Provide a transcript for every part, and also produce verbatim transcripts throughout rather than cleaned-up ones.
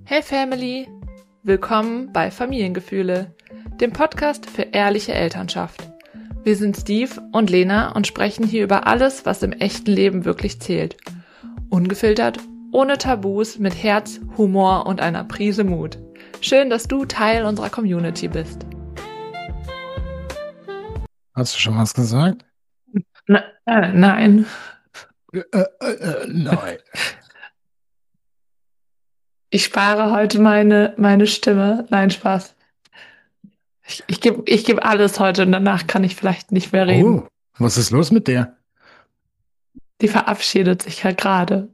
Hey Family! Willkommen bei Familiengefühle, dem Podcast für ehrliche Elternschaft. Wir sind Steve und Lena und sprechen hier über alles, was im echten Leben wirklich zählt. Ungefiltert, ohne Tabus, mit Herz, Humor und einer Prise Mut. Schön, dass du Teil unserer Community bist. Hast du schon was gesagt? Na, äh, nein. Äh, äh, äh, nein. Ich spare heute meine, meine Stimme. Nein, Spaß. Ich, ich gebe ich geb alles heute und danach kann ich vielleicht nicht mehr reden. Oh, was ist los mit der? Die verabschiedet sich ja gerade.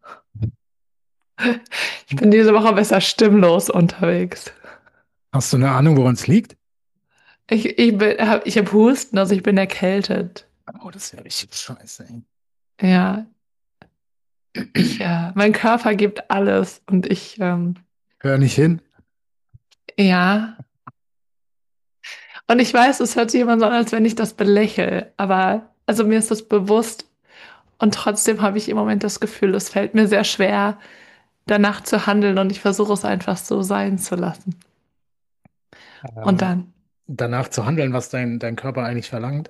Ich bin diese Woche besser stimmlos unterwegs. Hast du eine Ahnung, woran es liegt? Ich, ich, bin, hab, ich habe Husten, also ich bin erkältet. Oh, das ist ja richtig scheiße, ey. Ja, ich, äh, mein Körper gibt alles und ich, ähm, Hör nicht hin. ja. Und ich weiß, es hört sich immer so an, als wenn ich das belächle, aber also mir ist das bewusst und trotzdem habe ich im Moment das Gefühl, es fällt mir sehr schwer, danach zu handeln und ich versuche es einfach so sein zu lassen. Und Ähm, dann, danach zu handeln, was dein, dein Körper eigentlich verlangt.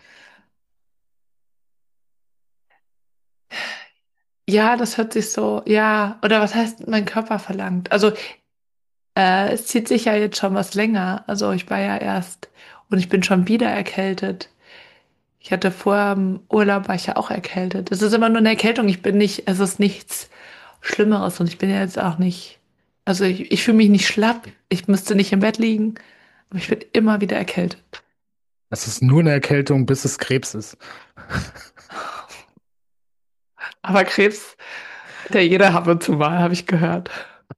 ja, das hört sich so, ja, oder was heißt mein Körper verlangt? Also Äh, es zieht sich ja jetzt schon was länger. Also ich war ja erst und ich bin schon wieder erkältet. Ich hatte vor dem Urlaub war ich ja auch erkältet. Es ist immer nur eine Erkältung. Ich bin nicht, es ist nichts Schlimmeres und ich bin ja jetzt auch nicht, also ich, ich fühle mich nicht schlapp. Ich müsste nicht im Bett liegen, aber ich bin immer wieder erkältet. Das ist nur eine Erkältung, bis es Krebs ist. Aber Krebs, der jeder ab und zu mal, habe ich gehört.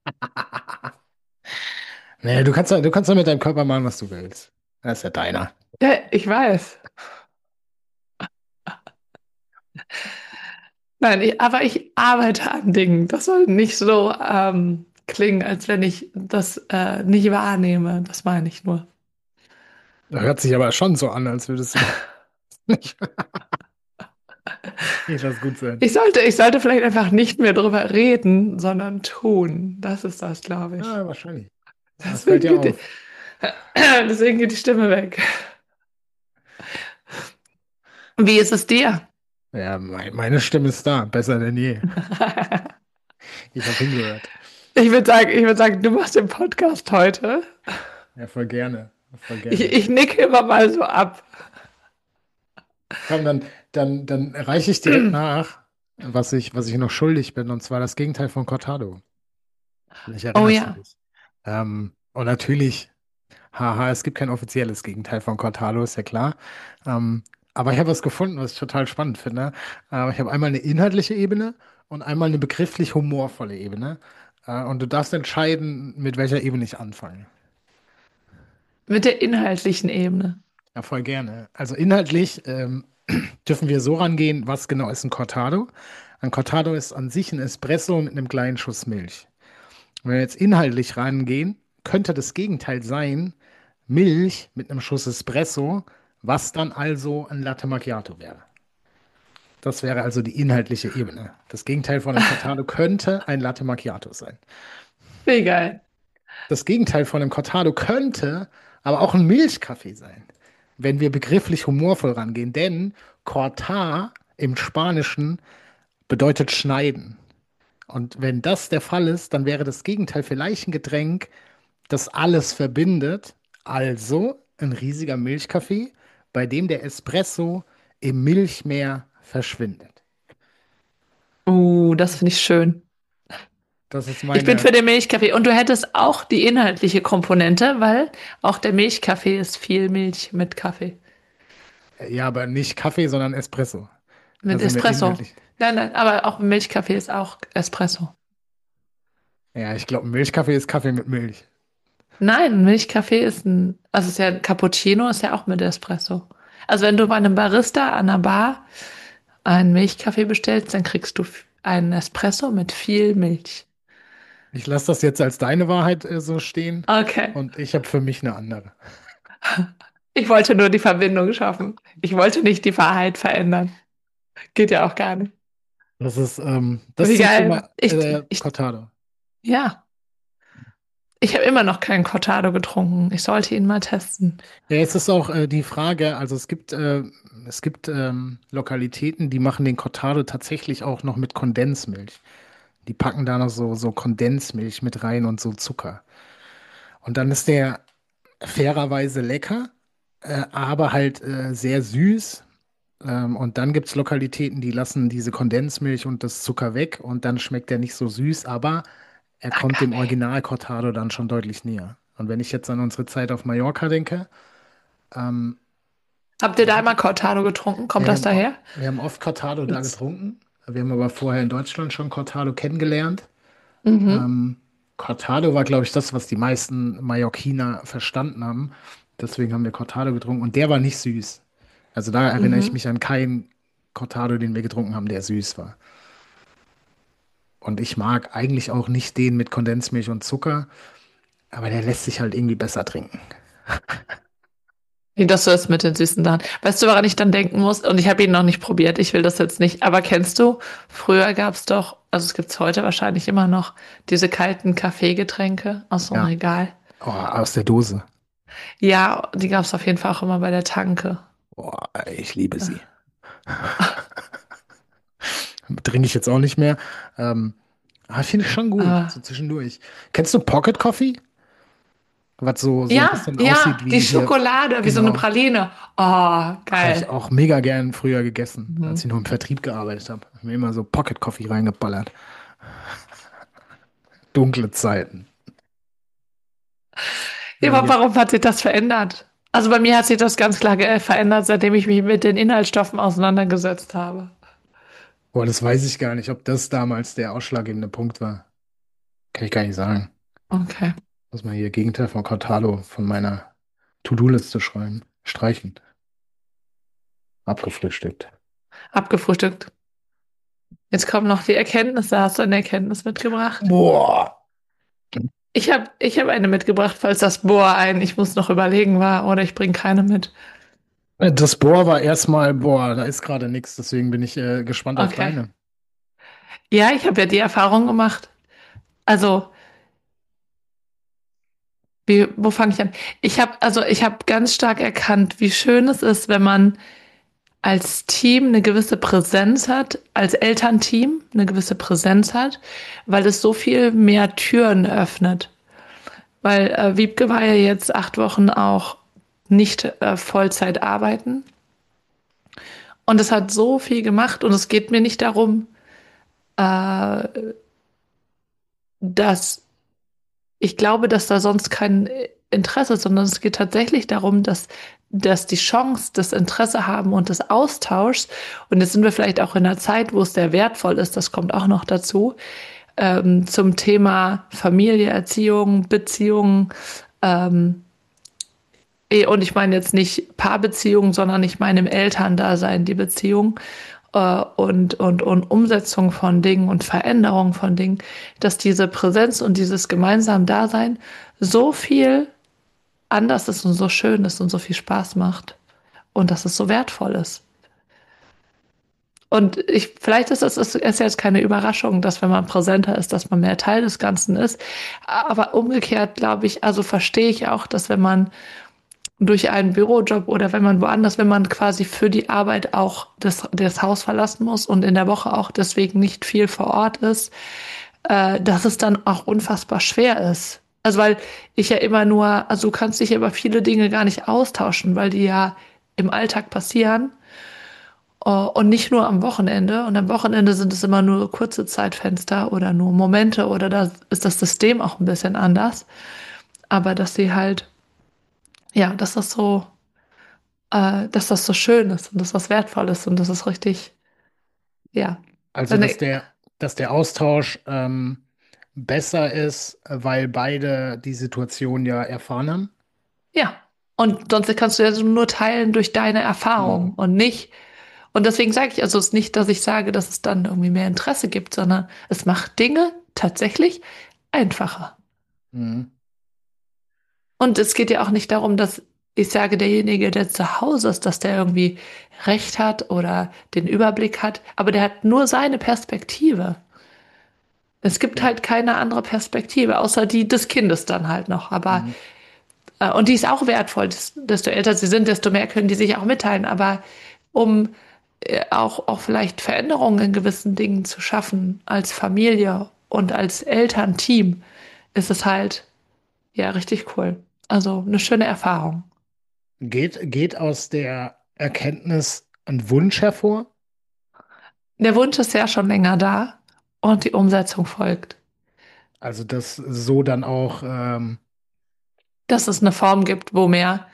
Nee, du kannst ja, du kannst ja mit deinem Körper machen, was du willst. Das ist ja deiner. Ja, ich weiß. Nein, ich, aber ich arbeite an Dingen. Das soll nicht so ähm, klingen, als wenn ich das äh, nicht wahrnehme. Das meine ich nur. Hört sich aber schon so an, als würdest du das nicht. Ich lass gut sein. Ich sollte, ich sollte vielleicht einfach nicht mehr drüber reden, sondern tun. Das ist das, glaube ich. Ja, wahrscheinlich. Das fällt Deswegen dir geht die, auf. deswegen geht die Stimme weg. Wie ist es dir? Ja, mein, meine Stimme ist da, besser denn je. Ich habe hingehört. Ich würde sagen, ich würde sagen, du machst den Podcast heute. Ja, voll gerne. Voll Ich, gerne. ich nicke immer mal so ab. Komm, dann, dann, dann reiche ich direkt nach, was ich, was ich noch schuldig bin, und zwar das Gegenteil von Cortado. Vielleicht Oh erinnerst du ja. dich. Ähm, und natürlich, haha, es gibt kein offizielles Gegenteil von Cortado, ist ja klar. Ähm, aber ich habe was gefunden, was ich total spannend finde. Äh, ich habe einmal eine inhaltliche Ebene und einmal eine begrifflich humorvolle Ebene. Äh, und du darfst entscheiden, mit welcher Ebene ich anfange. Mit der inhaltlichen Ebene. Ja, voll gerne. Also inhaltlich ähm, dürfen wir so rangehen, was genau ist ein Cortado? Ein Cortado ist an sich ein Espresso mit einem kleinen Schuss Milch. Wenn wir jetzt inhaltlich rangehen, könnte das Gegenteil sein, Milch mit einem Schuss Espresso, was dann also ein Latte Macchiato wäre. Das wäre also die inhaltliche Ebene. Das Gegenteil von einem Cortado könnte ein Latte Macchiato sein. Wie geil. Das Gegenteil von einem Cortado könnte aber auch ein Milchkaffee sein, wenn wir begrifflich humorvoll rangehen. Denn cortar im Spanischen bedeutet schneiden. Und wenn das der Fall ist, dann wäre das Gegenteil vielleicht ein Getränk, das alles verbindet. Also ein riesiger Milchkaffee, bei dem der Espresso im Milchmeer verschwindet. Uh, das finde ich schön. Das ist Ich bin meine, für den Milchkaffee. Und du hättest auch die inhaltliche Komponente, weil auch der Milchkaffee ist viel Milch mit Kaffee. ja, aber nicht Kaffee, sondern Espresso. Da Mit sind wir Espresso. inhaltlich. Nein, nein, aber auch Milchkaffee ist auch Espresso. Ja, ich glaube, Milchkaffee ist Kaffee mit Milch. Nein, Milchkaffee ist ein, also ist ja ein Cappuccino, ist ja auch mit Espresso. Also wenn du bei einem Barista an einer Bar einen Milchkaffee bestellst, dann kriegst du einen Espresso mit viel Milch. Ich lasse das jetzt als deine Wahrheit äh, so stehen Okay. und ich habe für mich eine andere. Ich wollte nur die Verbindung schaffen. Ich wollte nicht die Wahrheit verändern. Geht ja auch gar nicht. Das ist ähm, das Wie zum geil. Thema Ich, äh, ich, Cortado. ja. Ich habe immer noch keinen Cortado getrunken. Ich sollte ihn mal testen. Ja, jetzt ist auch äh, die Frage, also es gibt, äh, es gibt ähm, Lokalitäten, die machen den Cortado tatsächlich auch noch mit Kondensmilch. Die packen da noch so, so Kondensmilch mit rein und so Zucker. Und dann ist der fairerweise lecker, äh, aber halt äh, sehr süß. Ähm, und dann gibt es Lokalitäten, die lassen diese Kondensmilch und das Zucker weg und dann schmeckt der nicht so süß, aber er kommt dem Agave. Original Cortado dann schon deutlich näher. Und wenn ich jetzt an unsere Zeit auf Mallorca denke, ähm, Habt ihr wir da haben, einmal Cortado getrunken? ja, Kommt wir das haben, o- daher? wir haben oft Cortado da Yes. getrunken. Wir haben aber vorher in Deutschland schon Cortado kennengelernt. Mhm. Ähm, Cortado war, glaube ich, das, was die meisten Mallorquiner verstanden haben. Deswegen haben wir Cortado getrunken und der war nicht süß. Also da erinnere ich Mhm. mich an keinen Cortado, den wir getrunken haben, der süß war. Und ich mag eigentlich auch nicht den mit Kondensmilch und Zucker, aber der lässt sich halt irgendwie besser trinken. Wie das so ist mit den süßen Sachen. Weißt du, woran ich dann denken muss? Und ich habe ihn noch nicht probiert, ich will das jetzt nicht. Aber kennst du, früher gab es doch, also es gibt es heute wahrscheinlich immer noch, diese kalten Kaffeegetränke aus so einem Ja, Regal. oh, aus der Dose. Ja, die gab es auf jeden Fall auch immer bei der Tanke. Boah, ich liebe sie. Trinke ich jetzt auch nicht mehr. Ähm, aber finde ich schon gut, Aber so zwischendurch. Kennst du Pocket Coffee? Was so, so ein ja, bisschen ja, aussieht die wie hier, Schokolade, wie so eine genau. Praline. Oh, Habe ich geil. auch mega gern früher gegessen, als Mhm. ich noch im Vertrieb gearbeitet habe. Hab mir immer so Pocket Coffee reingeballert. Dunkle Zeiten. Ja, Ja, aber jetzt. warum hat sich das verändert? Also bei mir hat sich das ganz klar ge- verändert, seitdem ich mich mit den Inhaltsstoffen auseinandergesetzt habe. Boah, das weiß ich gar nicht, ob das damals der ausschlaggebende Punkt war. Kann ich gar nicht sagen. Okay. Muss man hier Gegenteil von Cortado von meiner To-Do-Liste schreiben. Streichen. Abgefrühstückt. Abgefrühstückt. Jetzt kommen noch die Erkenntnisse. Hast du eine Erkenntnis mitgebracht? Boah. Ich habe ich hab eine mitgebracht, falls das Bohr ein, ich muss noch überlegen war, oder ich bringe keine mit. Das Bohr war erstmal, boah, da ist gerade nichts, deswegen bin ich äh, gespannt auf Okay. deine. Ja, ich habe ja die Erfahrung gemacht. Also, wie, wo fange ich an? Ich habe also ich habe ganz stark erkannt, wie schön es ist, wenn man als Team eine gewisse Präsenz hat, als Elternteam eine gewisse Präsenz hat, weil es so viel mehr Türen öffnet. Weil äh, Wiebke war ja jetzt acht Wochen auch nicht äh, Vollzeit arbeiten. Und es hat so viel gemacht. Und es geht mir nicht darum, äh, dass ich glaube, dass da sonst kein Interesse ist, sondern es geht tatsächlich darum, dass, dass die Chance, das Interesse haben und des Austauschs, und jetzt sind wir vielleicht auch in einer Zeit, wo es sehr wertvoll ist, das kommt auch noch dazu, ähm, zum Thema Familie, Erziehung, Beziehungen, ähm, eh, und ich meine jetzt nicht Paarbeziehungen, sondern ich meine im Elterndasein die Beziehung äh, und, und, und Umsetzung von Dingen und Veränderung von Dingen, dass diese Präsenz und dieses gemeinsam Dasein so viel anders ist und so schön ist und so viel Spaß macht und dass es so wertvoll ist. Und ich, vielleicht ist es ist, ist jetzt keine Überraschung, dass wenn man präsenter ist, dass man mehr Teil des Ganzen ist. Aber umgekehrt glaube ich, also verstehe ich auch, dass wenn man durch einen Bürojob oder wenn man woanders, wenn man quasi für die Arbeit auch das, das Haus verlassen muss und in der Woche auch deswegen nicht viel vor Ort ist, äh, dass es dann auch unfassbar schwer ist. Also weil ich ja immer nur, also du kannst dich ja über viele Dinge gar nicht austauschen, weil die ja im Alltag passieren äh, und nicht nur am Wochenende. Und am Wochenende sind es immer nur kurze Zeitfenster oder nur Momente oder da ist das System auch ein bisschen anders. Aber dass sie halt, ja, dass das so äh, dass das so schön ist und dass das wertvoll ist und das ist richtig, ja. Also, Wenn, dass der, dass der Austausch ähm, besser ist, weil beide die Situation ja erfahren haben. ja. Und sonst kannst du ja so nur teilen durch deine Erfahrung Mhm. und nicht. Und deswegen sage ich, also es ist nicht, dass ich sage, dass es dann irgendwie mehr Interesse gibt, sondern es macht Dinge tatsächlich einfacher. Mhm. Und es geht ja auch nicht darum, dass ich sage, derjenige, der zu Hause ist, dass der irgendwie Recht hat oder den Überblick hat, aber der hat nur seine Perspektive. Es gibt Ja. halt keine andere Perspektive, außer die des Kindes dann halt noch. Aber, Mhm. äh, und die ist auch wertvoll. Des- Desto älter sie sind, desto mehr können die sich auch mitteilen. Aber um äh, auch, auch vielleicht Veränderungen in gewissen Dingen zu schaffen, als Familie und als Elternteam, ist es halt, ja, richtig cool. Also eine schöne Erfahrung. Geht, geht aus der Erkenntnis ein Wunsch hervor? Der Wunsch ist ja schon länger da und die Umsetzung folgt. Also, dass so dann auch, ähm, Dass es eine Form gibt, wo mehr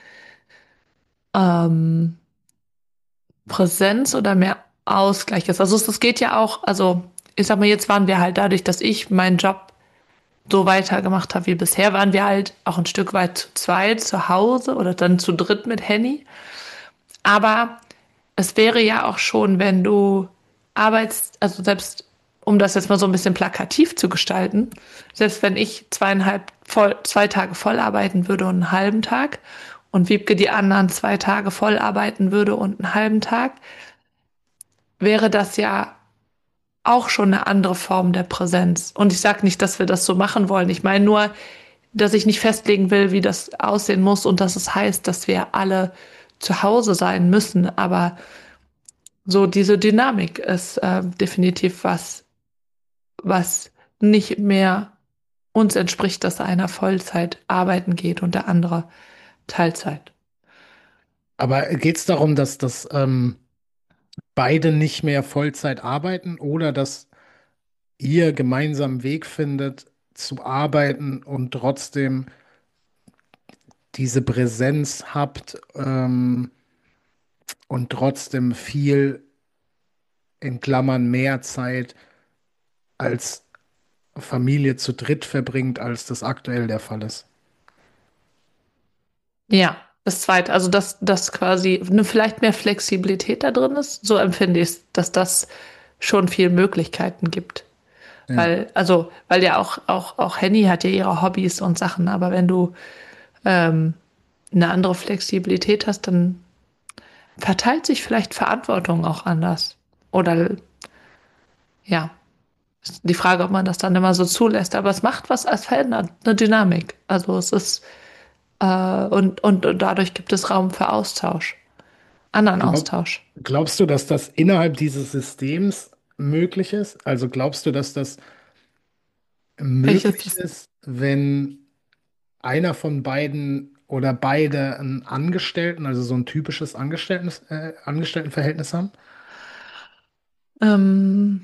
ähm, Präsenz oder mehr Ausgleich ist. Also es, es geht ja auch, also ich sag mal, jetzt waren wir halt dadurch, dass ich meinen Job so weitergemacht habe wie bisher, waren wir halt auch ein Stück weit zu zweit zu Hause oder dann zu dritt mit Henny. Aber es wäre ja auch schon, wenn du arbeitst, also selbst um das jetzt mal so ein bisschen plakativ zu gestalten, selbst wenn ich zweieinhalb voll, zwei Tage voll arbeiten würde und einen halben Tag und Wiebke die anderen zwei Tage voll arbeiten würde und einen halben Tag, wäre das ja auch schon eine andere Form der Präsenz. Und ich sage nicht, dass wir das so machen wollen. Ich meine nur, dass ich nicht festlegen will, wie das aussehen muss und dass es heißt, dass wir alle zu Hause sein müssen. Aber so diese Dynamik ist äh, definitiv was, was nicht mehr uns entspricht, dass einer Vollzeit arbeiten geht und der andere Teilzeit. aber geht es darum, dass das ähm, beide nicht mehr Vollzeit arbeiten oder dass ihr gemeinsam einen Weg findet zu arbeiten und trotzdem diese Präsenz habt ähm, und trotzdem viel in Klammern mehr Zeit als Familie zu dritt verbringt, als das aktuell der Fall ist. Ja, das Zweite, also dass, dass quasi eine, vielleicht mehr Flexibilität da drin ist, so empfinde ich es, dass das schon viel Möglichkeiten gibt. Ja. Weil, also, weil ja auch, auch, auch Henny hat ja ihre Hobbys und Sachen, aber wenn du ähm, eine andere Flexibilität hast, dann verteilt sich vielleicht Verantwortung auch anders. Oder ja, ist die Frage, ob man das dann immer so zulässt. Aber es macht was, als verändert, eine Dynamik. Also es ist, äh, und, und, und dadurch gibt es Raum für Austausch, anderen Glaub, Austausch. glaubst du, dass das innerhalb dieses Systems möglich ist? Also glaubst du, dass das Welches möglich ist, ist, wenn einer von beiden oder beide einen Angestellten, also so ein typisches Angestellten, äh, Angestelltenverhältnis haben? ähm,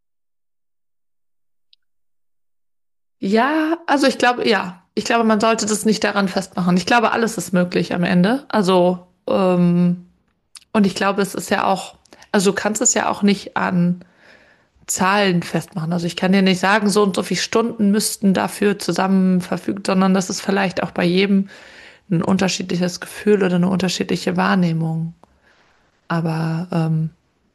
ja, also ich glaube, ja, ich glaube, man sollte das nicht daran festmachen. Ich glaube, alles ist möglich am Ende. Also, ähm, und ich glaube, es ist ja auch, also du kannst es ja auch nicht an Zahlen festmachen. Also ich kann dir nicht sagen, so und so viele Stunden müssten dafür zusammen verfügt, sondern das ist vielleicht auch bei jedem ein unterschiedliches Gefühl oder eine unterschiedliche Wahrnehmung. Aber ähm,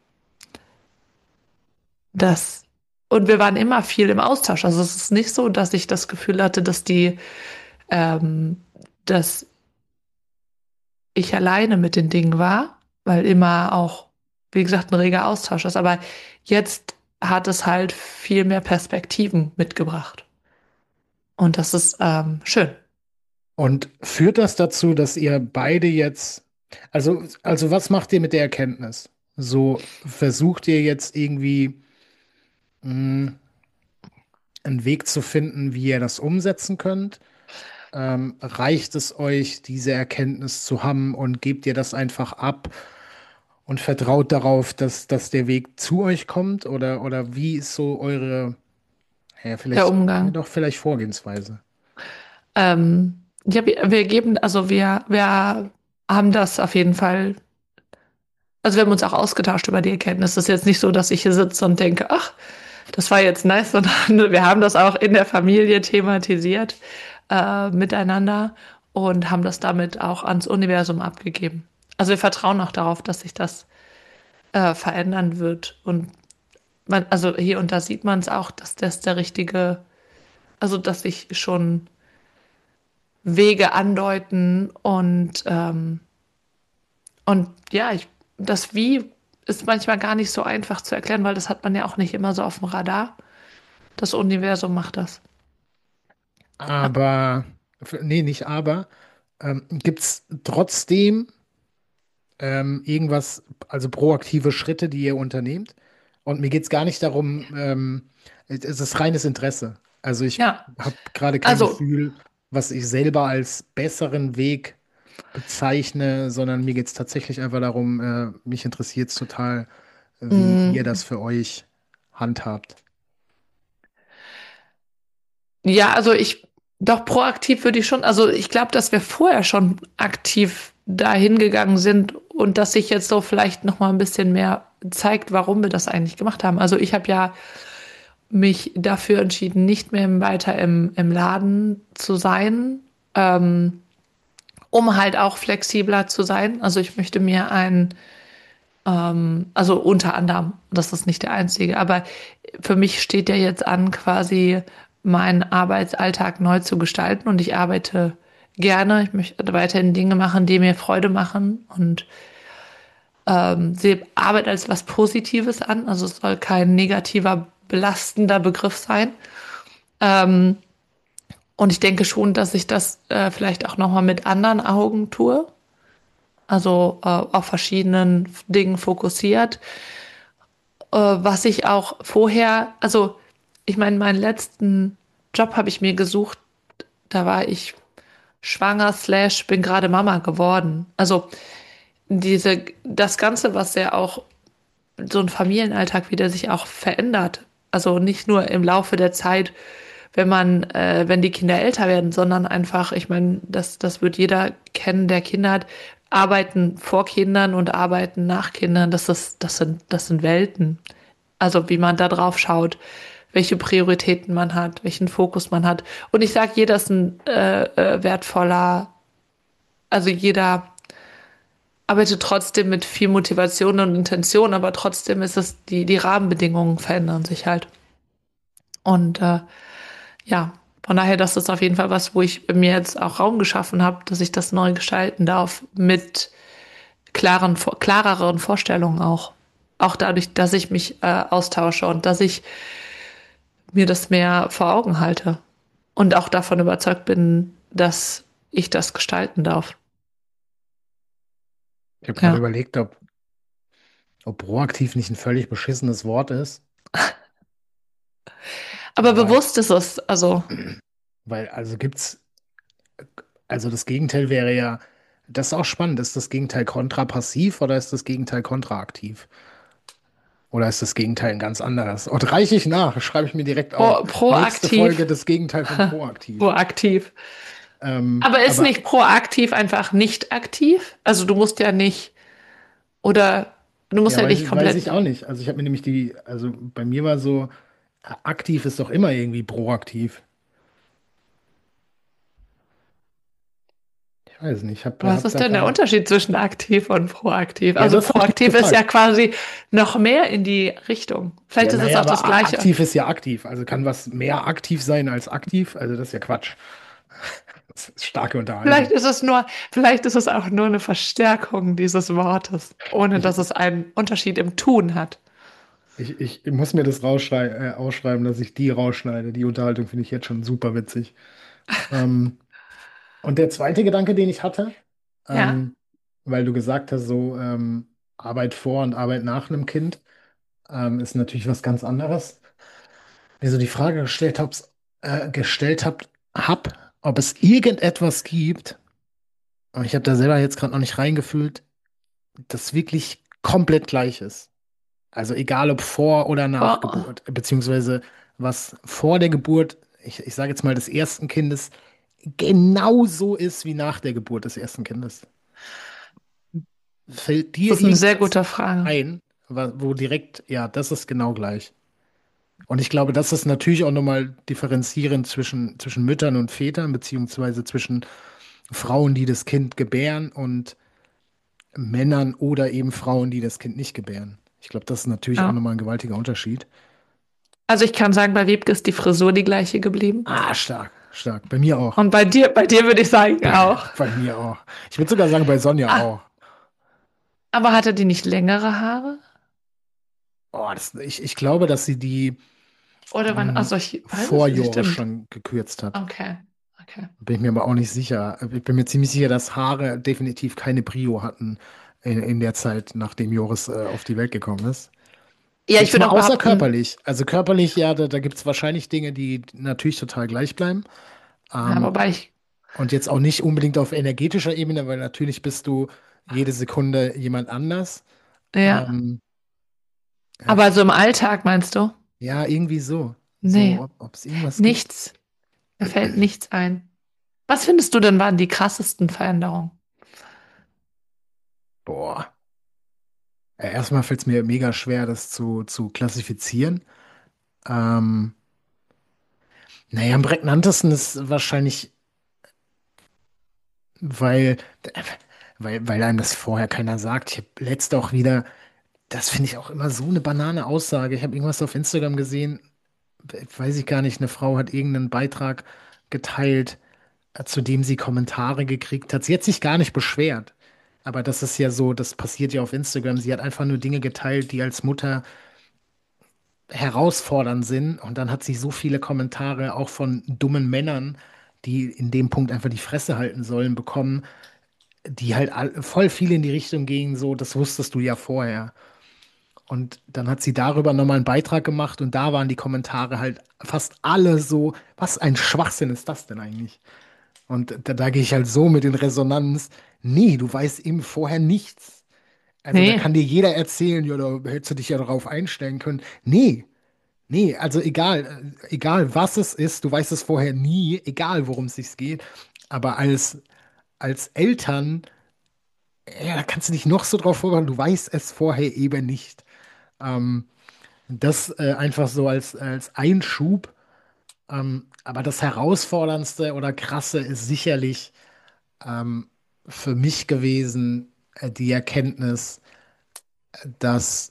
das, und wir waren immer viel im Austausch. Also es ist nicht so, dass ich das Gefühl hatte, dass die, ähm, dass ich alleine mit den Dingen war, weil immer auch, wie gesagt, ein reger Austausch ist. Aber jetzt hat es halt viel mehr Perspektiven mitgebracht. Und das ist ähm, schön. Und führt das dazu, dass ihr beide jetzt, also, also was macht ihr mit der Erkenntnis? So versucht ihr jetzt irgendwie mh, einen Weg zu finden, wie ihr das umsetzen könnt? Ähm, reicht es euch, diese Erkenntnis zu haben und gebt ihr das einfach ab und vertraut darauf, dass, dass der Weg zu euch kommt? Oder, oder wie ist so eure, ja, Der vielleicht, ja, Umgang. doch vielleicht Vorgehensweise? Ähm, ja, wir, wir geben, also wir, wir haben das auf jeden Fall, also wir haben uns auch ausgetauscht über die Erkenntnis. Es ist jetzt nicht so, dass ich hier sitze und denke, ach, das war jetzt nice, sondern wir haben das auch in der Familie thematisiert äh, miteinander und haben das damit auch ans Universum abgegeben. Also wir vertrauen auch darauf, dass sich das äh, verändern wird. Und man, also hier und da sieht man es auch, dass das der richtige, also dass sich schon Wege andeuten und, ähm, und ja, ich, das Wie ist manchmal gar nicht so einfach zu erklären, weil das hat man ja auch nicht immer so auf dem Radar. Das Universum macht das. Ja. Aber, f- nee, nicht aber, ähm, gibt es trotzdem ähm, irgendwas, also proaktive Schritte, die ihr unternehmt? Und mir geht es gar nicht darum, ähm, es ist reines Interesse. Also ich Ja. habe gerade kein Also, Gefühl, was ich selber als besseren Weg bezeichne, sondern mir geht es tatsächlich einfach darum, äh, mich interessiert es total, wie ihr mh, das für euch handhabt. ja, also ich, doch proaktiv würde ich schon, also ich glaube, dass wir vorher schon aktiv dahin gegangen sind und dass sich jetzt so vielleicht noch mal ein bisschen mehr zeigt, warum wir das eigentlich gemacht haben. Also ich habe ja mich dafür entschieden, nicht mehr weiter im, im Laden zu sein, ähm, um halt auch flexibler zu sein. Also ich möchte mir ein, ähm, also unter anderem, das ist nicht der einzige, aber für mich steht ja jetzt an, quasi meinen Arbeitsalltag neu zu gestalten und ich arbeite gerne. Ich möchte weiterhin Dinge machen, die mir Freude machen und ähm, sehe Arbeit als was Positives an. Also es soll kein negativer, belastender Begriff sein. Ähm, und ich denke schon, dass ich das äh, vielleicht auch nochmal mit anderen Augen tue. Also äh, auf verschiedenen Dingen fokussiert. Äh, was ich auch vorher, also ich meine, meinen letzten Job habe ich mir gesucht, da war ich schwanger, slash, bin gerade Mama geworden. Also diese, das Ganze, was ja auch so ein Familienalltag, wie der sich auch verändert. Also nicht nur im Laufe der Zeit, wenn man, äh, wenn die Kinder älter werden, sondern einfach, ich meine, das, das wird jeder kennen, der Kinder hat, arbeiten vor Kindern und arbeiten nach Kindern, das ist, das sind, das sind Welten. Also wie man da drauf schaut, welche Prioritäten man hat, welchen Fokus man hat. Und ich sage, jeder ist ein äh, äh, wertvoller, also jeder arbeitet trotzdem mit viel Motivation und Intention, aber trotzdem ist es, die, die Rahmenbedingungen verändern sich halt. Und äh, ja, von daher, das ist auf jeden Fall was, wo ich mir jetzt auch Raum geschaffen habe, dass ich das neu gestalten darf mit klaren, klareren Vorstellungen auch. Auch dadurch, dass ich mich äh, austausche und dass ich mir das mehr vor Augen halte und auch davon überzeugt bin, dass ich das gestalten darf. Ich habe gerade Ja. überlegt, ob, ob proaktiv nicht ein völlig beschissenes Wort ist, Aber weil, bewusst ist es, also, weil also gibt's, also das Gegenteil wäre ja, das ist auch spannend, ist das Gegenteil kontrapassiv oder ist das Gegenteil kontraaktiv? Oder ist das Gegenteil ein ganz anderes? Und reiche ich nach, schreibe ich mir direkt auf. pro, Nächste Folge proaktiv, das Gegenteil von proaktiv. proaktiv. Ähm, Aber ist aber nicht proaktiv einfach nicht aktiv? Also du musst ja nicht, oder du musst ja, ja nicht weiß, weiß komplett. ich auch nicht. Also ich habe mir nämlich die, also bei mir war so, aktiv ist doch immer irgendwie proaktiv. Ich weiß nicht, ich habe hab Was hab ist da denn der kein. Unterschied zwischen aktiv und proaktiv? Ja, Also das habe ich mich proaktiv ist ja gefragt. quasi noch mehr in die Richtung. Ja, Vielleicht ist es naja, auch aber das a- Gleiche. aktiv ist ja aktiv. Also kann was mehr aktiv sein als aktiv? Also das ist ja Quatsch. Das ist starke Vielleicht Unterhaltung. ist es nur, vielleicht ist es auch nur eine Verstärkung dieses Wortes, ohne Ich, dass es einen Unterschied im Tun hat. ich, ich muss mir das rausschrei äh, ausschreiben, dass ich die rausschneide. Die Unterhaltung finde ich jetzt schon super witzig. Ähm, und der zweite Gedanke, den ich hatte, Ja. ähm, weil du gesagt hast, so ähm, Arbeit vor und Arbeit nach einem Kind, ähm, ist natürlich was ganz anderes. Mir so die Frage gestellt hab's, äh, gestellt habt, hab, ob es irgendetwas gibt, aber ich habe da selber jetzt gerade noch nicht reingefühlt, das wirklich komplett gleich ist. Also egal ob vor oder nach Oh. Geburt, beziehungsweise was vor der Geburt, ich, ich sage jetzt mal des ersten Kindes, genauso ist wie nach der Geburt des ersten Kindes. Fällt dir Das ist eine sehr irgendwas gute Frage. ein, wa- wo direkt, ja, das ist genau gleich. Und ich glaube, das ist natürlich auch nochmal differenzierend zwischen, zwischen Müttern und Vätern, beziehungsweise zwischen Frauen, die das Kind gebären und Männern oder eben Frauen, die das Kind nicht gebären. Ich glaube, das ist natürlich auch Ja. nochmal ein gewaltiger Unterschied. Also ich kann sagen, bei Wiebke ist die Frisur die gleiche geblieben. Ah, stark, stark. Bei mir auch. Und bei dir, bei dir würde ich sagen auch. Bei mir auch. Ich würde sogar sagen, bei Sonja Ah, auch. aber hatte die nicht längere Haare? Oh, das, ich, ich glaube, dass sie die. Oder wann? mh, Also ich weiß vor es nicht, Joris stimmt. schon gekürzt hat. Okay, okay. Bin ich mir aber auch nicht sicher. Ich bin mir ziemlich sicher, dass Haare definitiv keine Prio hatten in, in der Zeit, nachdem Joris äh, auf die Welt gekommen ist. Ja, ich Jetzt mal würde auch außer behaupten, körperlich. Also körperlich, ja, da, da gibt es wahrscheinlich Dinge, die natürlich total gleich bleiben. ja, Ähm, wobei ich, und jetzt auch nicht unbedingt auf energetischer Ebene, weil natürlich bist du jede Sekunde jemand anders. ja. Ähm, ja, Aber so im Alltag meinst du? ja, irgendwie so. So, Nee, ob ob es irgendwas gibt. nichts. Mir fällt nichts ein. Was findest du denn waren die krassesten Veränderungen? Boah. Äh, Erstmal fällt es mir mega schwer, das zu, zu klassifizieren. Ähm, naja, am prägnantesten ist wahrscheinlich, weil, weil, weil einem das vorher keiner sagt. Ich habe letzt auch wieder, das finde ich auch immer so eine banane Aussage. Ich habe irgendwas auf Instagram gesehen, weiß ich gar nicht, eine Frau hat irgendeinen Beitrag geteilt, äh, zu dem sie Kommentare gekriegt hat. Sie hat sich gar nicht beschwert. Aber das ist ja so, das passiert ja auf Instagram. Sie hat einfach nur Dinge geteilt, die als Mutter herausfordernd sind. Und dann hat sie so viele Kommentare auch von dummen Männern, die in dem Punkt einfach die Fresse halten sollen, bekommen, die halt all, voll viel in die Richtung gingen, so, das wusstest du ja vorher. Und dann hat sie darüber nochmal einen Beitrag gemacht und da waren die Kommentare halt fast alle so, was ein Schwachsinn ist das denn eigentlich? Und da, da gehe ich halt so mit in Resonanz. Nee, du weißt eben vorher nichts. Also da kann Nee, dir jeder erzählen, ja, da hättest du dich ja darauf einstellen können. Nee, nee, also egal, äh, egal was es ist, du weißt es vorher nie, egal worum es sich geht. Aber als, als Eltern, ja, da kannst du dich noch so drauf vorbereiten, du weißt es vorher eben nicht. Ähm, das äh, einfach so als, als Einschub. Ähm, aber das Herausforderndste oder Krasse ist sicherlich ähm, für mich gewesen, äh, die Erkenntnis, dass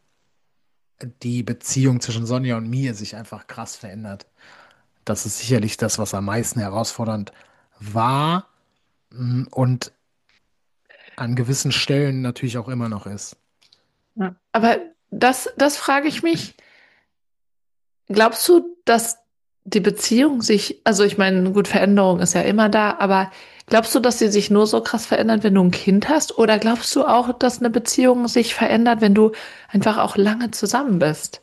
die Beziehung zwischen Sonja und mir sich einfach krass verändert. Das ist sicherlich das, was am meisten herausfordernd war, mm, und an gewissen Stellen natürlich auch immer noch ist. ja. Aber das, das frage ich mich. Glaubst du, dass die Beziehung sich, also ich meine, gut, Veränderung ist ja immer da, aber glaubst du, dass sie sich nur so krass verändert, wenn du ein Kind hast? Oder glaubst du auch, dass eine Beziehung sich verändert, wenn du einfach auch lange zusammen bist?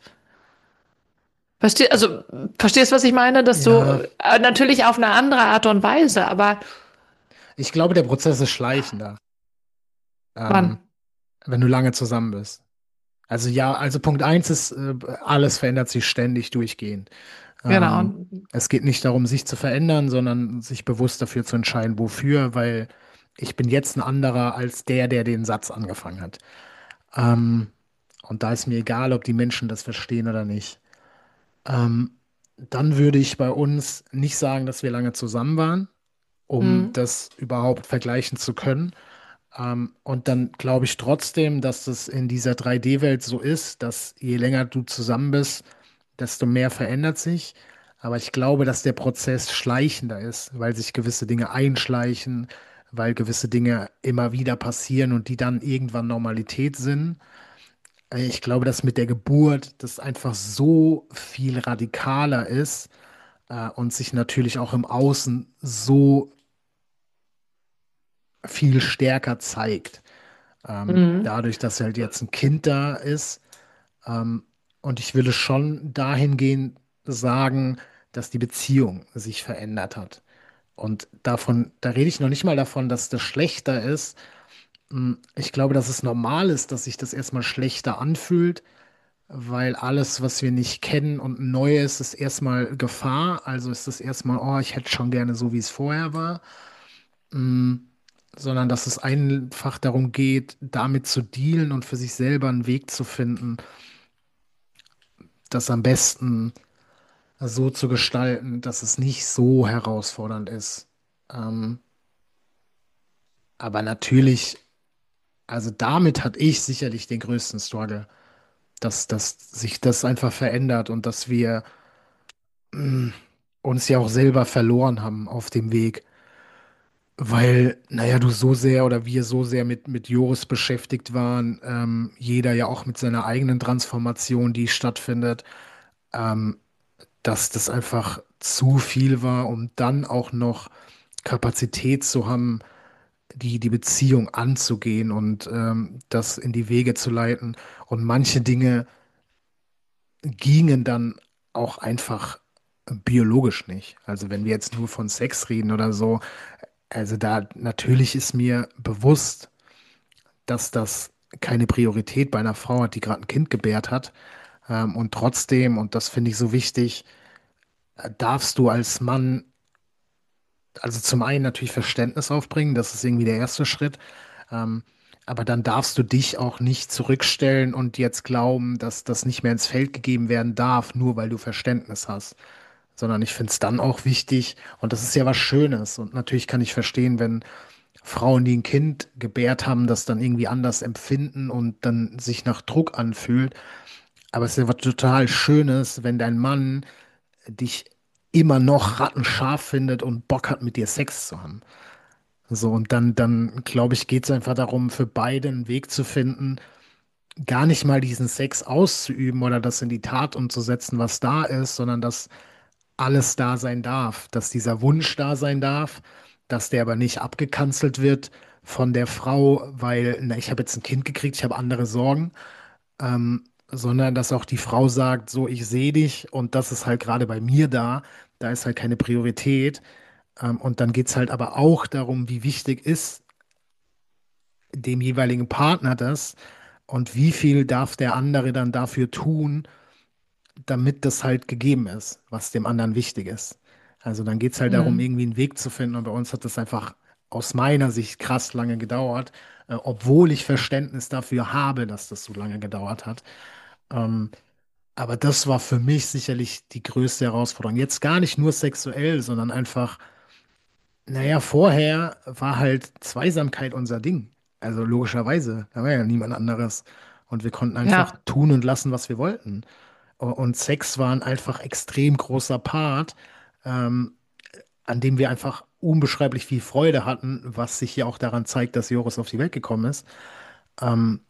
Versteh, also, verstehst, was ich meine? Dass du, Ja, äh, natürlich auf eine andere Art und Weise, aber ich glaube, der Prozess ist schleichender, ähm, wann? wenn du lange zusammen bist. Also ja, also Punkt eins ist, äh, alles verändert sich ständig durchgehend. Ähm, Genau. Es geht nicht darum, sich zu verändern, sondern sich bewusst dafür zu entscheiden, wofür, weil ich bin jetzt ein anderer als der, der den Satz angefangen hat. Ähm, und da ist mir egal, ob die Menschen das verstehen oder nicht. Ähm, Dann würde ich bei uns nicht sagen, dass wir lange zusammen waren, um Mhm. das überhaupt vergleichen zu können. Ähm, und dann glaube ich trotzdem, dass das in dieser drei D-Welt so ist, dass je länger du zusammen bist, desto mehr verändert sich. Aber ich glaube, dass der Prozess schleichender ist, weil sich gewisse Dinge einschleichen, weil gewisse Dinge immer wieder passieren und die dann irgendwann Normalität sind. Äh, Ich glaube, dass mit der Geburt das einfach so viel radikaler ist, äh, und sich natürlich auch im Außen so viel stärker zeigt. Ähm, Mhm. dadurch, dass halt jetzt ein Kind da ist. Ähm, und ich würde schon dahingehend sagen, dass die Beziehung sich verändert hat. Und davon, da rede ich noch nicht mal davon, dass das schlechter ist. Hm, Ich glaube, dass es normal ist, dass sich das erstmal schlechter anfühlt, weil alles, was wir nicht kennen und neu ist, ist erstmal Gefahr. Also ist es erstmal, oh, ich hätte schon gerne so, wie es vorher war. Hm, Sondern dass es einfach darum geht, damit zu dealen und für sich selber einen Weg zu finden, das am besten so zu gestalten, dass es nicht so herausfordernd ist. Ähm, aber natürlich, also damit hatte ich sicherlich den größten Struggle, dass, dass sich das einfach verändert und dass wir mh, uns ja auch selber verloren haben auf dem Weg, weil, naja, du so sehr oder wir so sehr mit, mit Joris beschäftigt waren, ähm, jeder ja auch mit seiner eigenen Transformation, die stattfindet. Ähm, dass das einfach zu viel war, um dann auch noch Kapazität zu haben, die, die Beziehung anzugehen und ähm, das in die Wege zu leiten. Und manche Dinge gingen dann auch einfach biologisch nicht. Also wenn wir jetzt nur von Sex reden oder so, also da natürlich ist mir bewusst, dass das keine Priorität bei einer Frau hat, die gerade ein Kind gebärt hat. Ähm, und trotzdem, und das finde ich so wichtig, äh, darfst du als Mann, also zum einen natürlich Verständnis aufbringen, das ist irgendwie der erste Schritt. Ähm, aber dann darfst du dich auch nicht zurückstellen und jetzt glauben, dass das nicht mehr ins Feld gegeben werden darf, nur weil du Verständnis hast. Sondern ich finde es dann auch wichtig, und das ist ja was Schönes. Und natürlich kann ich verstehen, wenn Frauen, die ein Kind gebärt haben, das dann irgendwie anders empfinden und dann sich nach Druck anfühlt. Aber es ist ja was total Schönes, wenn dein Mann dich immer noch rattenscharf findet und Bock hat, mit dir Sex zu haben. So, und dann, dann glaube ich, geht es einfach darum, für beide einen Weg zu finden, gar nicht mal diesen Sex auszuüben oder das in die Tat umzusetzen, was da ist, sondern dass alles da sein darf, dass dieser Wunsch da sein darf, dass der aber nicht abgekanzelt wird von der Frau, weil, na, ich habe jetzt ein Kind gekriegt, ich habe andere Sorgen, ähm, sondern dass auch die Frau sagt, so, ich sehe dich und das ist halt gerade bei mir da, da ist halt keine Priorität. Ähm, und dann geht es halt aber auch darum, wie wichtig ist dem jeweiligen Partner das und wie viel darf der andere dann dafür tun, damit das halt gegeben ist, was dem anderen wichtig ist. Also dann geht es halt darum, Mhm. irgendwie einen Weg zu finden. Und bei uns hat das einfach aus meiner Sicht krass lange gedauert, äh, obwohl ich Verständnis dafür habe, dass das so lange gedauert hat. Ähm, aber das war für mich sicherlich die größte Herausforderung. Jetzt gar nicht nur sexuell, sondern einfach, naja, vorher war halt Zweisamkeit unser Ding. Also logischerweise, da war ja niemand anderes. Und wir konnten einfach Ja. tun und lassen, was wir wollten. Und Sex war ein einfach extrem großer Part, ähm, an dem wir einfach unbeschreiblich viel Freude hatten, was sich ja auch daran zeigt, dass Joris auf die Welt gekommen ist. Ähm,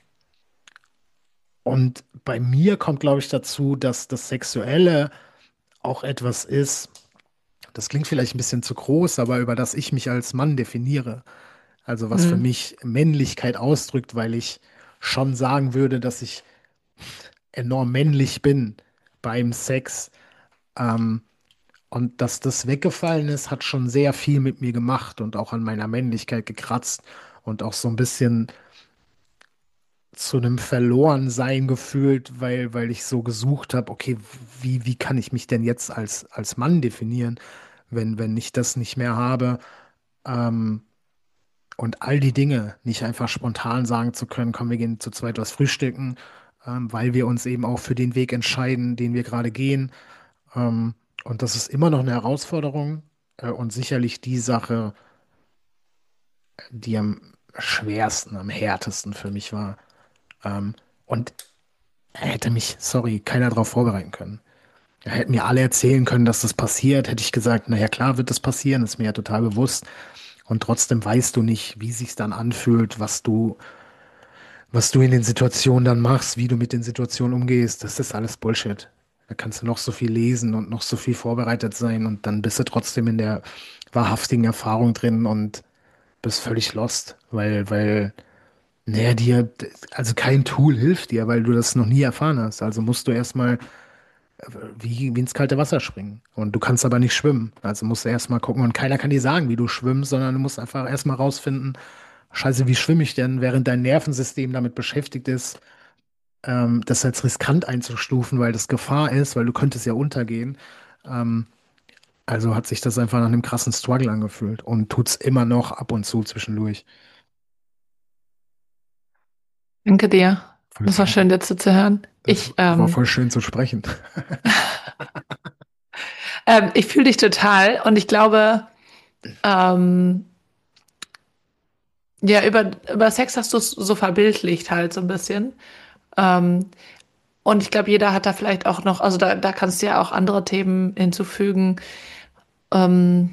und bei mir kommt, glaube ich, dazu, dass das Sexuelle auch etwas ist, das klingt vielleicht ein bisschen zu groß, aber über das ich mich als Mann definiere. Also was für Mhm. mich Männlichkeit ausdrückt, weil ich schon sagen würde, dass ich enorm männlich bin beim Sex. Ähm, Und dass das weggefallen ist, hat schon sehr viel mit mir gemacht und auch an meiner Männlichkeit gekratzt und auch so ein bisschen zu einem Verlorensein gefühlt, weil, weil ich so gesucht habe, okay, wie, wie kann ich mich denn jetzt als, als Mann definieren, wenn, wenn ich das nicht mehr habe? Ähm, und all die Dinge nicht einfach spontan sagen zu können, komm, wir gehen zu zweit was frühstücken, ähm, weil wir uns eben auch für den Weg entscheiden, den wir gerade gehen. Ähm, und das ist immer noch eine Herausforderung äh, und sicherlich die Sache, die am schwersten, am härtesten für mich war. Ähm, und hätte mich, sorry, keiner darauf vorbereiten können. Hätten mir alle erzählen können, dass das passiert, hätte ich gesagt, naja, klar wird das passieren, ist mir ja total bewusst. Und trotzdem weißt du nicht, wie sich's dann anfühlt, was du, was du in den Situationen dann machst, wie du mit den Situationen umgehst. Das ist alles Bullshit. Da kannst du noch so viel lesen und noch so viel vorbereitet sein und dann bist du trotzdem in der wahrhaftigen Erfahrung drin und bist völlig lost, weil, weil, naja, dir, also kein Tool hilft dir, weil du das noch nie erfahren hast. Also musst du erstmal wie, wie ins kalte Wasser springen. Und du kannst aber nicht schwimmen. Also musst du erstmal gucken und keiner kann dir sagen, wie du schwimmst, sondern du musst einfach erstmal rausfinden, Scheiße, wie schwimme ich denn, während dein Nervensystem damit beschäftigt ist, ähm, das als riskant einzustufen, weil das Gefahr ist, weil du könntest ja untergehen. Ähm, also hat sich das einfach nach einem krassen Struggle angefühlt und tut's immer noch ab und zu zwischendurch. Danke dir. Voll Das war schön, gerne. dir zuzuhören. Das Ich, war ähm, voll schön zu sprechen. ähm, ich fühle dich total und ich glaube, ähm, ja, über, über Sex hast du es so verbildlicht halt so ein bisschen. Ähm, und ich glaube, jeder hat da vielleicht auch noch, also da, da kannst du ja auch andere Themen hinzufügen. Ähm,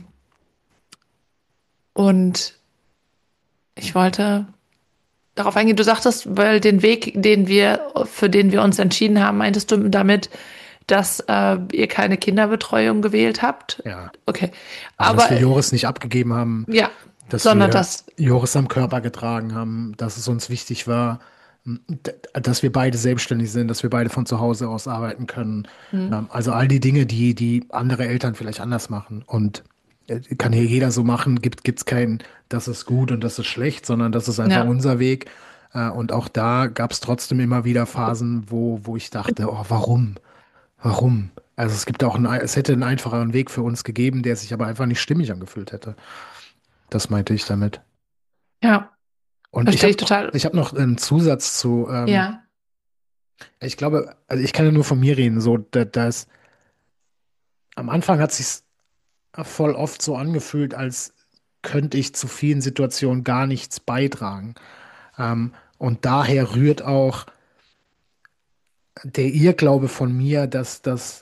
und ich wollte darauf eingehen, du sagtest, weil den Weg, den wir, für den wir uns entschieden haben, meintest du damit dass äh, ihr keine Kinderbetreuung gewählt habt. Ja. Okay. Also, dass Aber wir äh, Joris nicht abgegeben haben, ja, dass sondern wir das, Joris am Körper getragen haben, dass es uns wichtig war, m, d- dass wir beide selbstständig sind, dass wir beide von zu Hause aus arbeiten können. hm, Ähm, Also all die Dinge, die, die andere Eltern vielleicht anders machen. Und äh, kann hier jeder so machen, gibt gibt's kein, das ist gut und das ist schlecht, sondern das ist einfach ja, unser Weg. Äh, Und auch da gab es trotzdem immer wieder Phasen, wo, wo ich dachte, oh, warum? Warum? Also es gibt auch einen, es hätte einen einfacheren Weg für uns gegeben, der sich aber einfach nicht stimmig angefühlt hätte. Das meinte ich damit. ja, Und ich verstehe ich habe noch, total. ich habe noch einen Zusatz zu, ähm, Ja, ich glaube, also ich kann ja nur von mir reden, so, da, dass am Anfang hat sich voll oft so angefühlt, als könnte ich zu vielen Situationen gar nichts beitragen. Ähm, und daher rührt auch der Irrglaube von mir, dass, dass,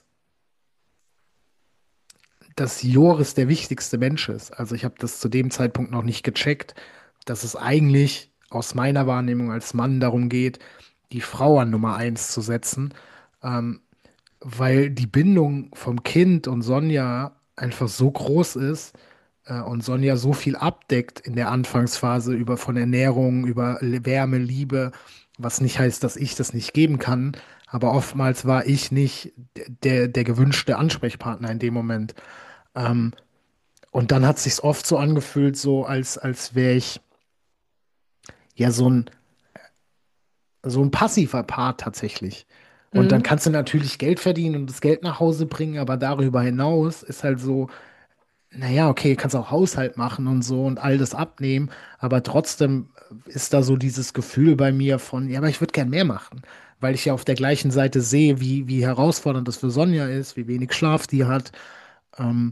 dass Joris der wichtigste Mensch ist. Also ich habe das zu dem Zeitpunkt noch nicht gecheckt, dass es eigentlich aus meiner Wahrnehmung als Mann darum geht, die Frau an Nummer eins zu setzen. Ähm, Weil die Bindung vom Kind und Sonja einfach so groß ist äh, und Sonja so viel abdeckt in der Anfangsphase über von Ernährung, über Le- Wärme, Liebe, was nicht heißt, dass ich das nicht geben kann, aber oftmals war ich nicht der, der gewünschte Ansprechpartner in dem Moment. Ähm, und dann hat sich's oft so angefühlt, so als, als wäre ich ja so ein, so ein passiver Part tatsächlich. Und dann hm, kannst du natürlich Geld verdienen und das Geld nach Hause bringen, aber darüber hinaus ist halt so, naja, okay, kannst auch Haushalt machen und so und all das abnehmen, aber trotzdem ist da so dieses Gefühl bei mir von, ja, aber ich würde gern mehr machen, weil ich ja auf der gleichen Seite sehe, wie, wie herausfordernd das für Sonja ist, wie wenig Schlaf die hat. Ähm,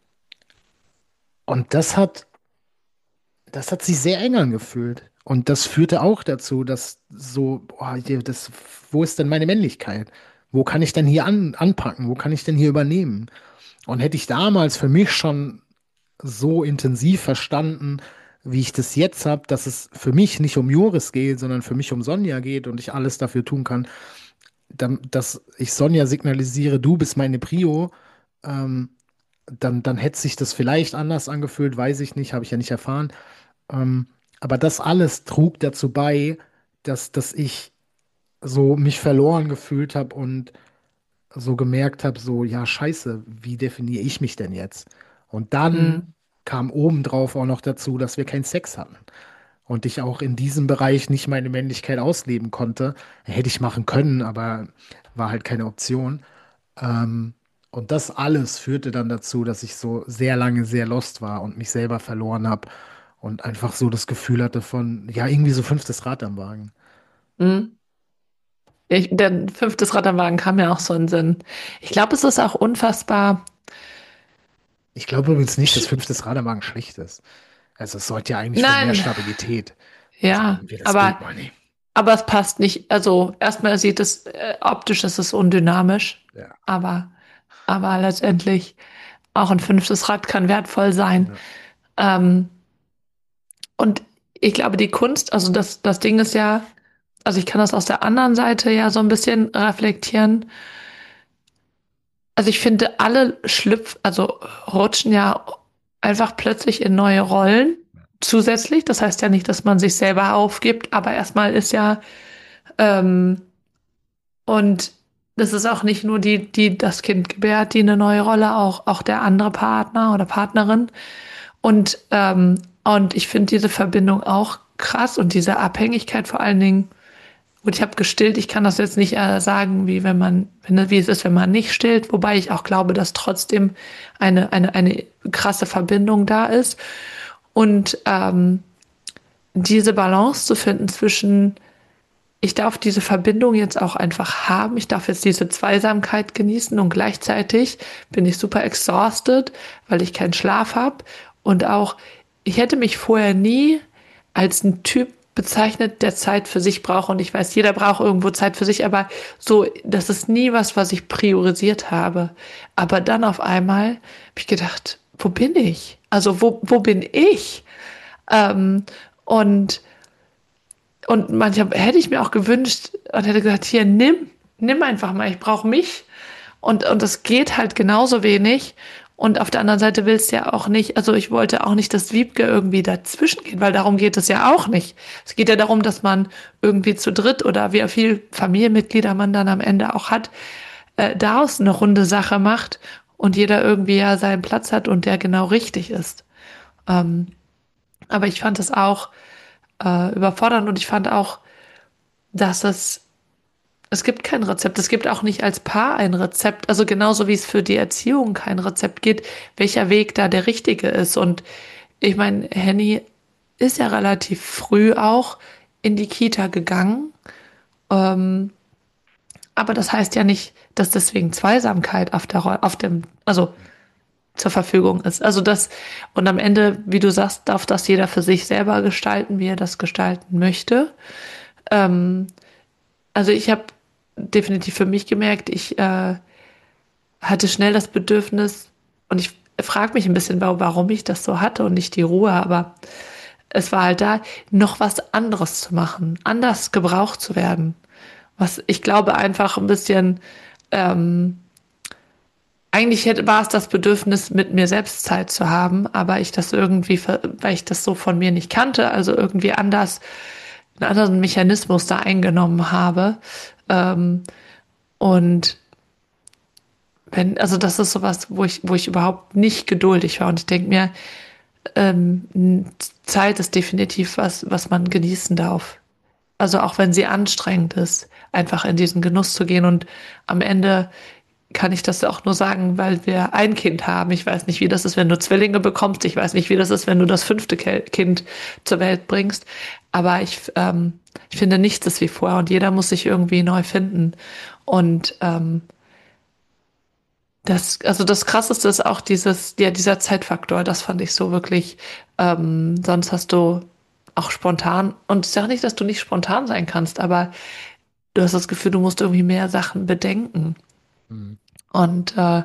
und das hat, das hat sich sehr eng angefühlt. Und das führte auch dazu, dass so, boah, hier, das, wo ist denn meine Männlichkeit? Wo kann ich denn hier an, anpacken? Wo kann ich denn hier übernehmen? Und hätte ich damals für mich schon so intensiv verstanden, wie ich das jetzt habe, dass es für mich nicht um Joris geht, sondern für mich um Sonja geht und ich alles dafür tun kann, dann, dass ich Sonja signalisiere, du bist meine Prio, ähm, dann, dann hätte sich das vielleicht anders angefühlt, weiß ich nicht, habe ich ja nicht erfahren. Ähm, aber das alles trug dazu bei, dass, dass ich so mich verloren gefühlt habe und so gemerkt habe, so, ja, scheiße, wie definiere ich mich denn jetzt? Und dann hm, kam obendrauf auch noch dazu, dass wir keinen Sex hatten. Und ich auch in diesem Bereich nicht meine Männlichkeit ausleben konnte. Hätte ich machen können, aber war halt keine Option. Ähm, und das alles führte dann dazu, dass ich so sehr lange sehr lost war und mich selber verloren habe und einfach so das Gefühl hatte von, ja, irgendwie so fünftes Rad am Wagen. hm. Ich, der fünftes Rad am Wagen kam mir auch so in den Sinn. Ich glaube, es ist auch unfassbar. Ich glaube übrigens nicht, dass sch- fünftes Rad am Wagen schlecht ist. Also es sollte ja eigentlich für mehr Nein, Stabilität. Also ja, wenn wir das Bild aber, mal nehmen. aber es passt nicht. Also erstmal sieht es äh, optisch ist es undynamisch, Ja. aber, aber letztendlich auch ein fünftes Rad kann wertvoll sein. Ja. Ähm, und ich glaube, die Kunst, also das, das Ding ist ja, also ich kann das aus der anderen Seite ja so ein bisschen reflektieren. Also ich finde, alle schlüpf, also rutschen ja einfach plötzlich in neue Rollen zusätzlich. Das heißt ja nicht, dass man sich selber aufgibt, aber erstmal ist ja, ähm, und das ist auch nicht nur die, die das Kind gebärt, die eine neue Rolle, auch, auch der andere Partner oder Partnerin. Und, ähm, und ich finde diese Verbindung auch krass und diese Abhängigkeit vor allen Dingen. Gut, ich habe gestillt. Ich kann das jetzt nicht äh, sagen, wie wenn man, wenn, wie es ist, wenn man nicht stillt. Wobei ich auch glaube, dass trotzdem eine, eine, eine krasse Verbindung da ist. Und ähm, diese Balance zu finden zwischen, ich darf diese Verbindung jetzt auch einfach haben. Ich darf jetzt diese Zweisamkeit genießen und gleichzeitig bin ich super exhausted, weil ich keinen Schlaf habe. Und auch, ich hätte mich vorher nie als ein Typ bezeichnet, der Zeit für sich braucht. Und ich weiß, jeder braucht irgendwo Zeit für sich, aber so, das ist nie was, was ich priorisiert habe. Aber dann auf einmal habe ich gedacht, wo bin ich? Also wo, wo bin ich? Ähm, und und manchmal hätte ich mir auch gewünscht und hätte gesagt, hier, nimm, nimm einfach mal, ich brauche mich. Und, und es geht halt genauso wenig. Und auf der anderen Seite willst du ja auch nicht, also ich wollte auch nicht, dass Wiebke irgendwie dazwischen geht, weil darum geht es ja auch nicht. Es geht ja darum, dass man irgendwie zu dritt oder wie viel Familienmitglieder man dann am Ende auch hat, äh, daraus eine runde Sache macht und jeder irgendwie ja seinen Platz hat und der genau richtig ist. Ähm, aber ich fand es auch äh, überfordernd und ich fand auch, dass es es gibt kein Rezept. Es gibt auch nicht als Paar ein Rezept. Also genauso wie es für die Erziehung kein Rezept gibt, welcher Weg da der richtige ist. Und ich meine, Henny ist ja relativ früh auch in die Kita gegangen. Ähm, aber das heißt ja nicht, dass deswegen Zweisamkeit auf der, Ro- auf dem, also zur Verfügung ist. Also das, und am Ende, wie du sagst, darf das jeder für sich selber gestalten, wie er das gestalten möchte. Ähm, also ich habe definitiv für mich gemerkt, ich äh, hatte schnell das Bedürfnis, und ich frage mich ein bisschen, warum ich das so hatte und nicht die Ruhe, aber es war halt da, noch was anderes zu machen, anders gebraucht zu werden. Was ich glaube einfach ein bisschen, ähm, eigentlich hätte, war es das Bedürfnis, mit mir selbst Zeit zu haben, aber ich das irgendwie, ver- weil ich das so von mir nicht kannte, also irgendwie anders, einen anderen Mechanismus da eingenommen habe. Ähm, und wenn, also das ist sowas, wo ich, wo ich überhaupt nicht geduldig war. Und ich denke mir, ähm, Zeit ist definitiv was, was man genießen darf. Also auch wenn sie anstrengend ist, einfach in diesen Genuss zu gehen. Und am Ende kann ich das auch nur sagen, weil wir ein Kind haben. Ich weiß nicht, wie das ist, wenn du Zwillinge bekommst. Ich weiß nicht, wie das ist, wenn du das fünfte Ke- Kind zur Welt bringst. Aber ich, ähm, ich finde, nichts ist wie vorher und jeder muss sich irgendwie neu finden. Und ähm, das, also das Krasseste ist auch dieses, ja, dieser Zeitfaktor. Das fand ich so wirklich. Ähm, sonst hast du auch spontan, und ich sage nicht, dass du nicht spontan sein kannst, aber du hast das Gefühl, du musst irgendwie mehr Sachen bedenken. Mhm. Und äh,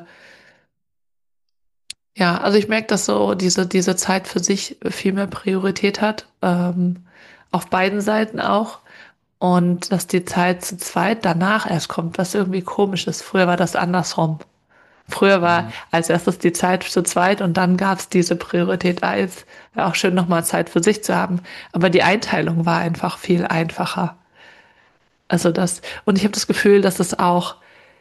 ja, also ich merke, dass so diese, diese Zeit für sich viel mehr Priorität hat, ähm, auf beiden Seiten auch. Und dass die Zeit zu zweit danach erst kommt, was irgendwie komisch ist. Früher war das andersrum. Früher war Mhm. als erstes die Zeit zu zweit und dann gab es diese Priorität eins. War auch schön, nochmal Zeit für sich zu haben. Aber die Einteilung war einfach viel einfacher. Also das, und ich habe das Gefühl, dass es auch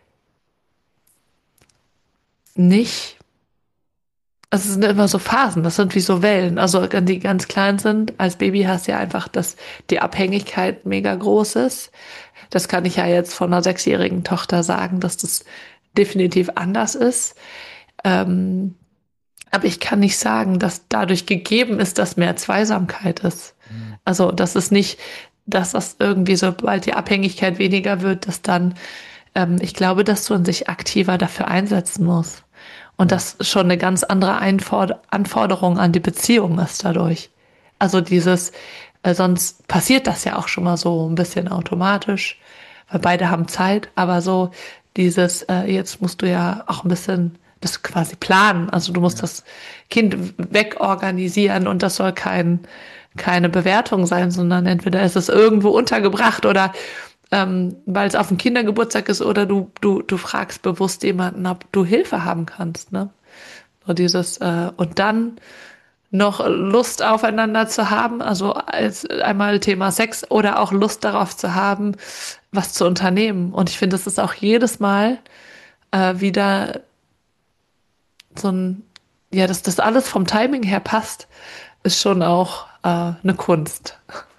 nicht, also es sind immer so Phasen, das sind wie so Wellen. Also wenn die ganz klein sind, als Baby hast du ja einfach, dass die Abhängigkeit mega groß ist. Das kann ich ja jetzt von einer sechsjährigen Tochter sagen, dass das definitiv anders ist. Ähm, Aber ich kann nicht sagen, dass dadurch gegeben ist, dass mehr Zweisamkeit ist. Mhm. Also, das ist nicht, dass das irgendwie, sobald die Abhängigkeit weniger wird, dass dann, ähm, ich glaube, dass man sich aktiver dafür einsetzen muss. Und Ja. das schon eine ganz andere Einfor Anforderung an die Beziehung ist dadurch. Also dieses, äh, sonst passiert das ja auch schon mal so ein bisschen automatisch, weil beide haben Zeit, aber so dieses, äh, jetzt musst du ja auch ein bisschen das quasi planen. Also du musst Ja. das Kind wegorganisieren und das soll kein, keine Bewertung sein, sondern entweder ist es irgendwo untergebracht oder ähm, weil es auf dem Kindergeburtstag ist oder du, du, du fragst bewusst jemanden, ob du Hilfe haben kannst, ne? So dieses, äh, und dann noch Lust aufeinander zu haben, also als einmal Thema Sex oder auch Lust darauf zu haben, was zu unternehmen. Und ich finde, es ist auch jedes Mal äh, wieder so ein, ja, dass das alles vom Timing her passt, ist schon auch äh, eine Kunst.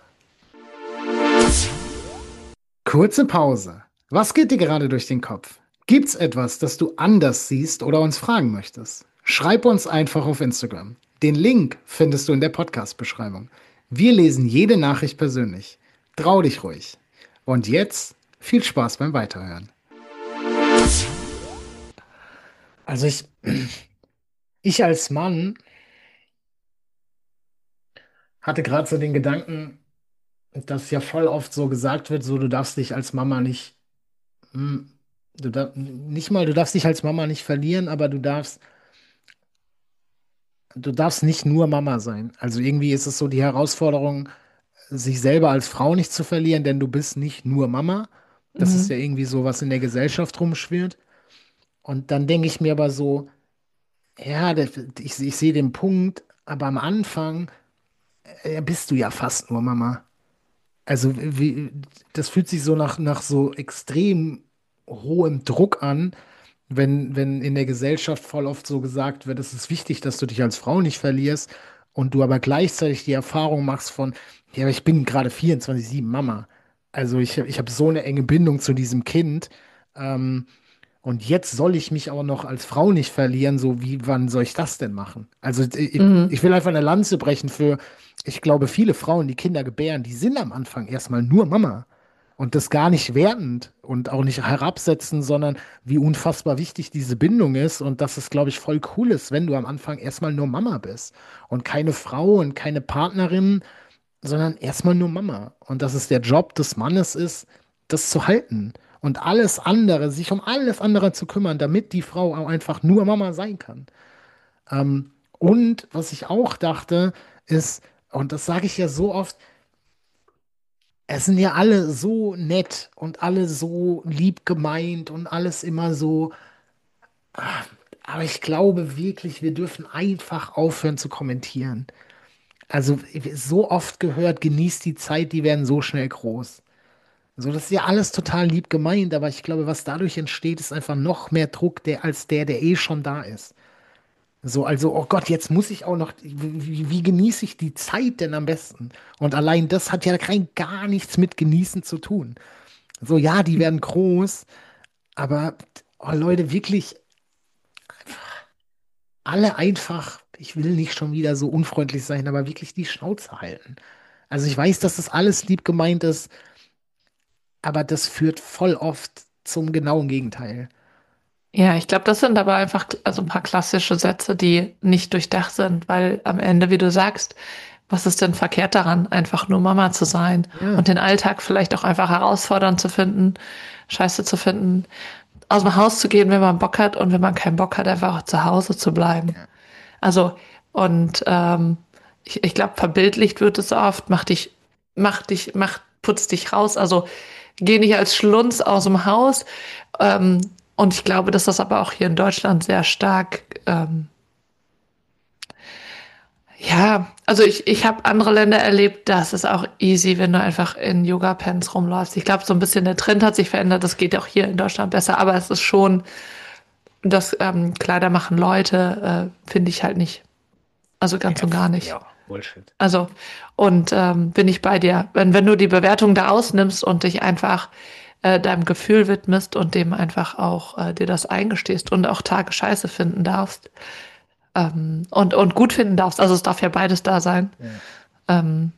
Kurze Pause. Was geht dir gerade durch den Kopf? Gibt's etwas, das du anders siehst oder uns fragen möchtest? Schreib uns einfach auf Instagram. Den Link findest du in der Podcast-Beschreibung. Wir lesen jede Nachricht persönlich. Trau dich ruhig. Und jetzt viel Spaß beim Weiterhören. Also ich, ich als Mann hatte gerade so den Gedanken, dass ja voll oft so gesagt wird, so du darfst dich als Mama nicht, hm, du darf, nicht mal, du darfst dich als Mama nicht verlieren, aber du darfst du darfst nicht nur Mama sein. Also irgendwie ist es so die Herausforderung, sich selber als Frau nicht zu verlieren, denn du bist nicht nur Mama. Das ist ja Mhm. irgendwie so, was in der Gesellschaft rumschwirrt. Und dann denke ich mir aber so, ja, das, ich, ich sehe den Punkt, aber am Anfang äh, bist du ja fast nur Mama. Also wie, das fühlt sich so nach, nach so extrem hohem Druck an, wenn, wenn in der Gesellschaft voll oft so gesagt wird, es ist wichtig, dass du dich als Frau nicht verlierst und du aber gleichzeitig die Erfahrung machst von, ja, aber ich bin gerade vierundzwanzig sieben Mama. Also ich, ich habe so eine enge Bindung zu diesem Kind. Ähm, und jetzt soll ich mich auch noch als Frau nicht verlieren, so wie, wann soll ich das denn machen? Also ich, Mhm. ich will einfach eine Lanze brechen für, ich glaube, viele Frauen, die Kinder gebären, die sind am Anfang erstmal nur Mama. Und das gar nicht wertend und auch nicht herabsetzen, sondern wie unfassbar wichtig diese Bindung ist und dass es, glaube ich, voll cool ist, wenn du am Anfang erstmal nur Mama bist und keine Frau und keine Partnerin, sondern erstmal nur Mama. Und dass es der Job des Mannes ist, das zu halten und alles andere, sich um alles andere zu kümmern, damit die Frau auch einfach nur Mama sein kann. Ähm, und was ich auch dachte, ist, und das sage ich ja so oft, es sind ja alle so nett und alle so lieb gemeint und alles immer so. Aber ich glaube wirklich, wir dürfen einfach aufhören zu kommentieren. Also so oft gehört, genießt die Zeit, die werden so schnell groß. So, das ist ja alles total lieb gemeint, aber ich glaube, was dadurch entsteht, ist einfach noch mehr Druck, der als der, der eh schon da ist. So, also, oh Gott, jetzt muss ich auch noch, wie, wie genieße ich die Zeit denn am besten? Und allein das hat ja rein gar nichts mit Genießen zu tun. So, ja, die werden groß, aber oh Leute, wirklich alle einfach, ich will nicht schon wieder so unfreundlich sein, aber wirklich die Schnauze halten. Also ich weiß, dass das alles lieb gemeint ist, aber das führt voll oft zum genauen Gegenteil. Ja, ich glaube, das sind aber einfach also ein paar klassische Sätze, die nicht durchdacht sind, weil am Ende, wie du sagst, was ist denn verkehrt daran, einfach nur Mama zu sein Ja, und den Alltag vielleicht auch einfach herausfordernd zu finden, scheiße zu finden, aus dem Haus zu gehen, wenn man Bock hat und wenn man keinen Bock hat, einfach auch zu Hause zu bleiben. ja, Also, und ähm, ich, ich glaube, verbildlicht wird es oft, mach dich, mach dich, mach, putz dich raus. Also geh nicht als Schlunz aus dem Haus. Ähm, und ich glaube, dass das aber auch hier in Deutschland sehr stark, ähm, ja, also ich, ich habe andere Länder erlebt, das ist auch easy, wenn du einfach in Yoga-Pants rumläufst. Ich glaube, so ein bisschen der Trend hat sich verändert, das geht auch hier in Deutschland besser, aber es ist schon, das ähm, Kleider machen Leute, äh, finde ich halt nicht. Also ganz ja, und gar pf, nicht. ja, Bullshit. Also, und ähm, bin ich bei dir. Wenn, wenn du die Bewertung da ausnimmst und dich einfach äh, deinem Gefühl widmest und dem einfach auch äh, dir das eingestehst und auch Tage scheiße finden darfst ähm, und, und gut finden darfst, also es darf ja beides da sein. Ja. Ähm,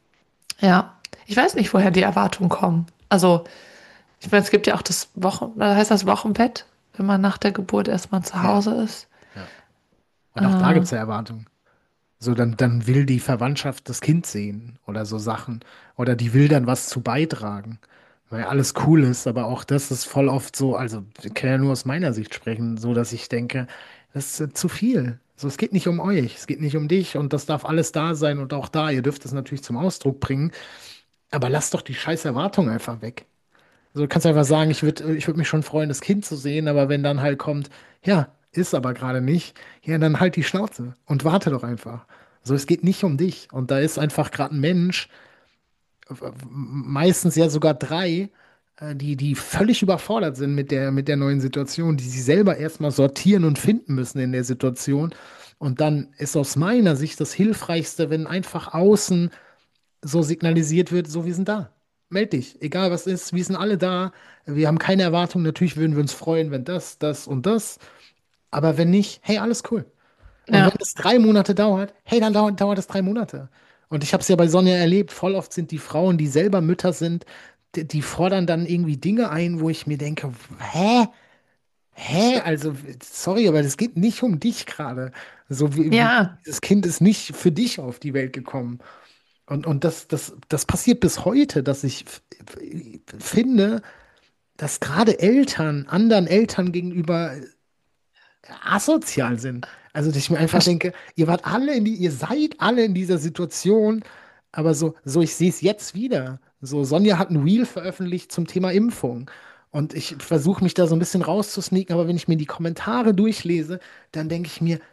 ja, ich weiß nicht, woher die Erwartungen kommen. Also, ich meine, es gibt ja auch das Wochen, oder heißt das Wochenbett, wenn man nach der Geburt erstmal zu Ja, Hause ist. ja. Und auch da Äh, gibt es ja Erwartungen. So, dann, dann will die Verwandtschaft das Kind sehen oder so Sachen. Oder die will dann was zu beitragen. Weil alles cool ist, aber auch das ist voll oft so, also ich kann ja nur aus meiner Sicht sprechen, so dass ich denke, das ist äh, zu viel. So, es geht nicht um euch, es geht nicht um dich und das darf alles da sein und auch da, ihr dürft es natürlich zum Ausdruck bringen, aber lasst doch die scheiß Erwartung einfach weg. So, du kannst einfach sagen, ich würde ich würd mich schon freuen, das Kind zu sehen, aber wenn dann halt kommt, ja, ist aber gerade nicht, ja, dann halt die Schnauze und warte doch einfach. So, es geht nicht um dich. Und da ist einfach gerade ein Mensch, äh, meistens ja sogar drei, äh, die, die völlig überfordert sind mit der, mit der neuen Situation, die sie selber erstmal sortieren und finden müssen in der Situation. Und dann ist aus meiner Sicht das Hilfreichste, wenn einfach außen so signalisiert wird, so, wir sind da. Meld dich, egal was ist, wir sind alle da. Wir haben keine Erwartung. Natürlich würden wir uns freuen, wenn das, das und das. Aber wenn nicht, hey, alles cool. Und wenn ja, es drei Monate dauert, hey, dann dauert, dauert es drei Monate. Und ich habe es ja bei Sonja erlebt, voll oft sind die Frauen, die selber Mütter sind, die, die fordern dann irgendwie Dinge ein, wo ich mir denke, hä? Hä? Also, sorry, aber das geht nicht um dich gerade. So wie, wie, ja, das Kind ist nicht für dich auf die Welt gekommen. Und, und das, das, das passiert bis heute, dass ich f- f- finde, dass gerade Eltern anderen Eltern gegenüber asozial sind. Also, dass ich mir einfach denke, ihr wart alle in die, ihr seid alle in dieser Situation, aber so, so ich sehe es jetzt wieder. So, Sonja hat ein Reel veröffentlicht zum Thema Impfung. Und ich versuche mich da so ein bisschen rauszusneaken, aber wenn ich mir die Kommentare durchlese, dann denke ich mir,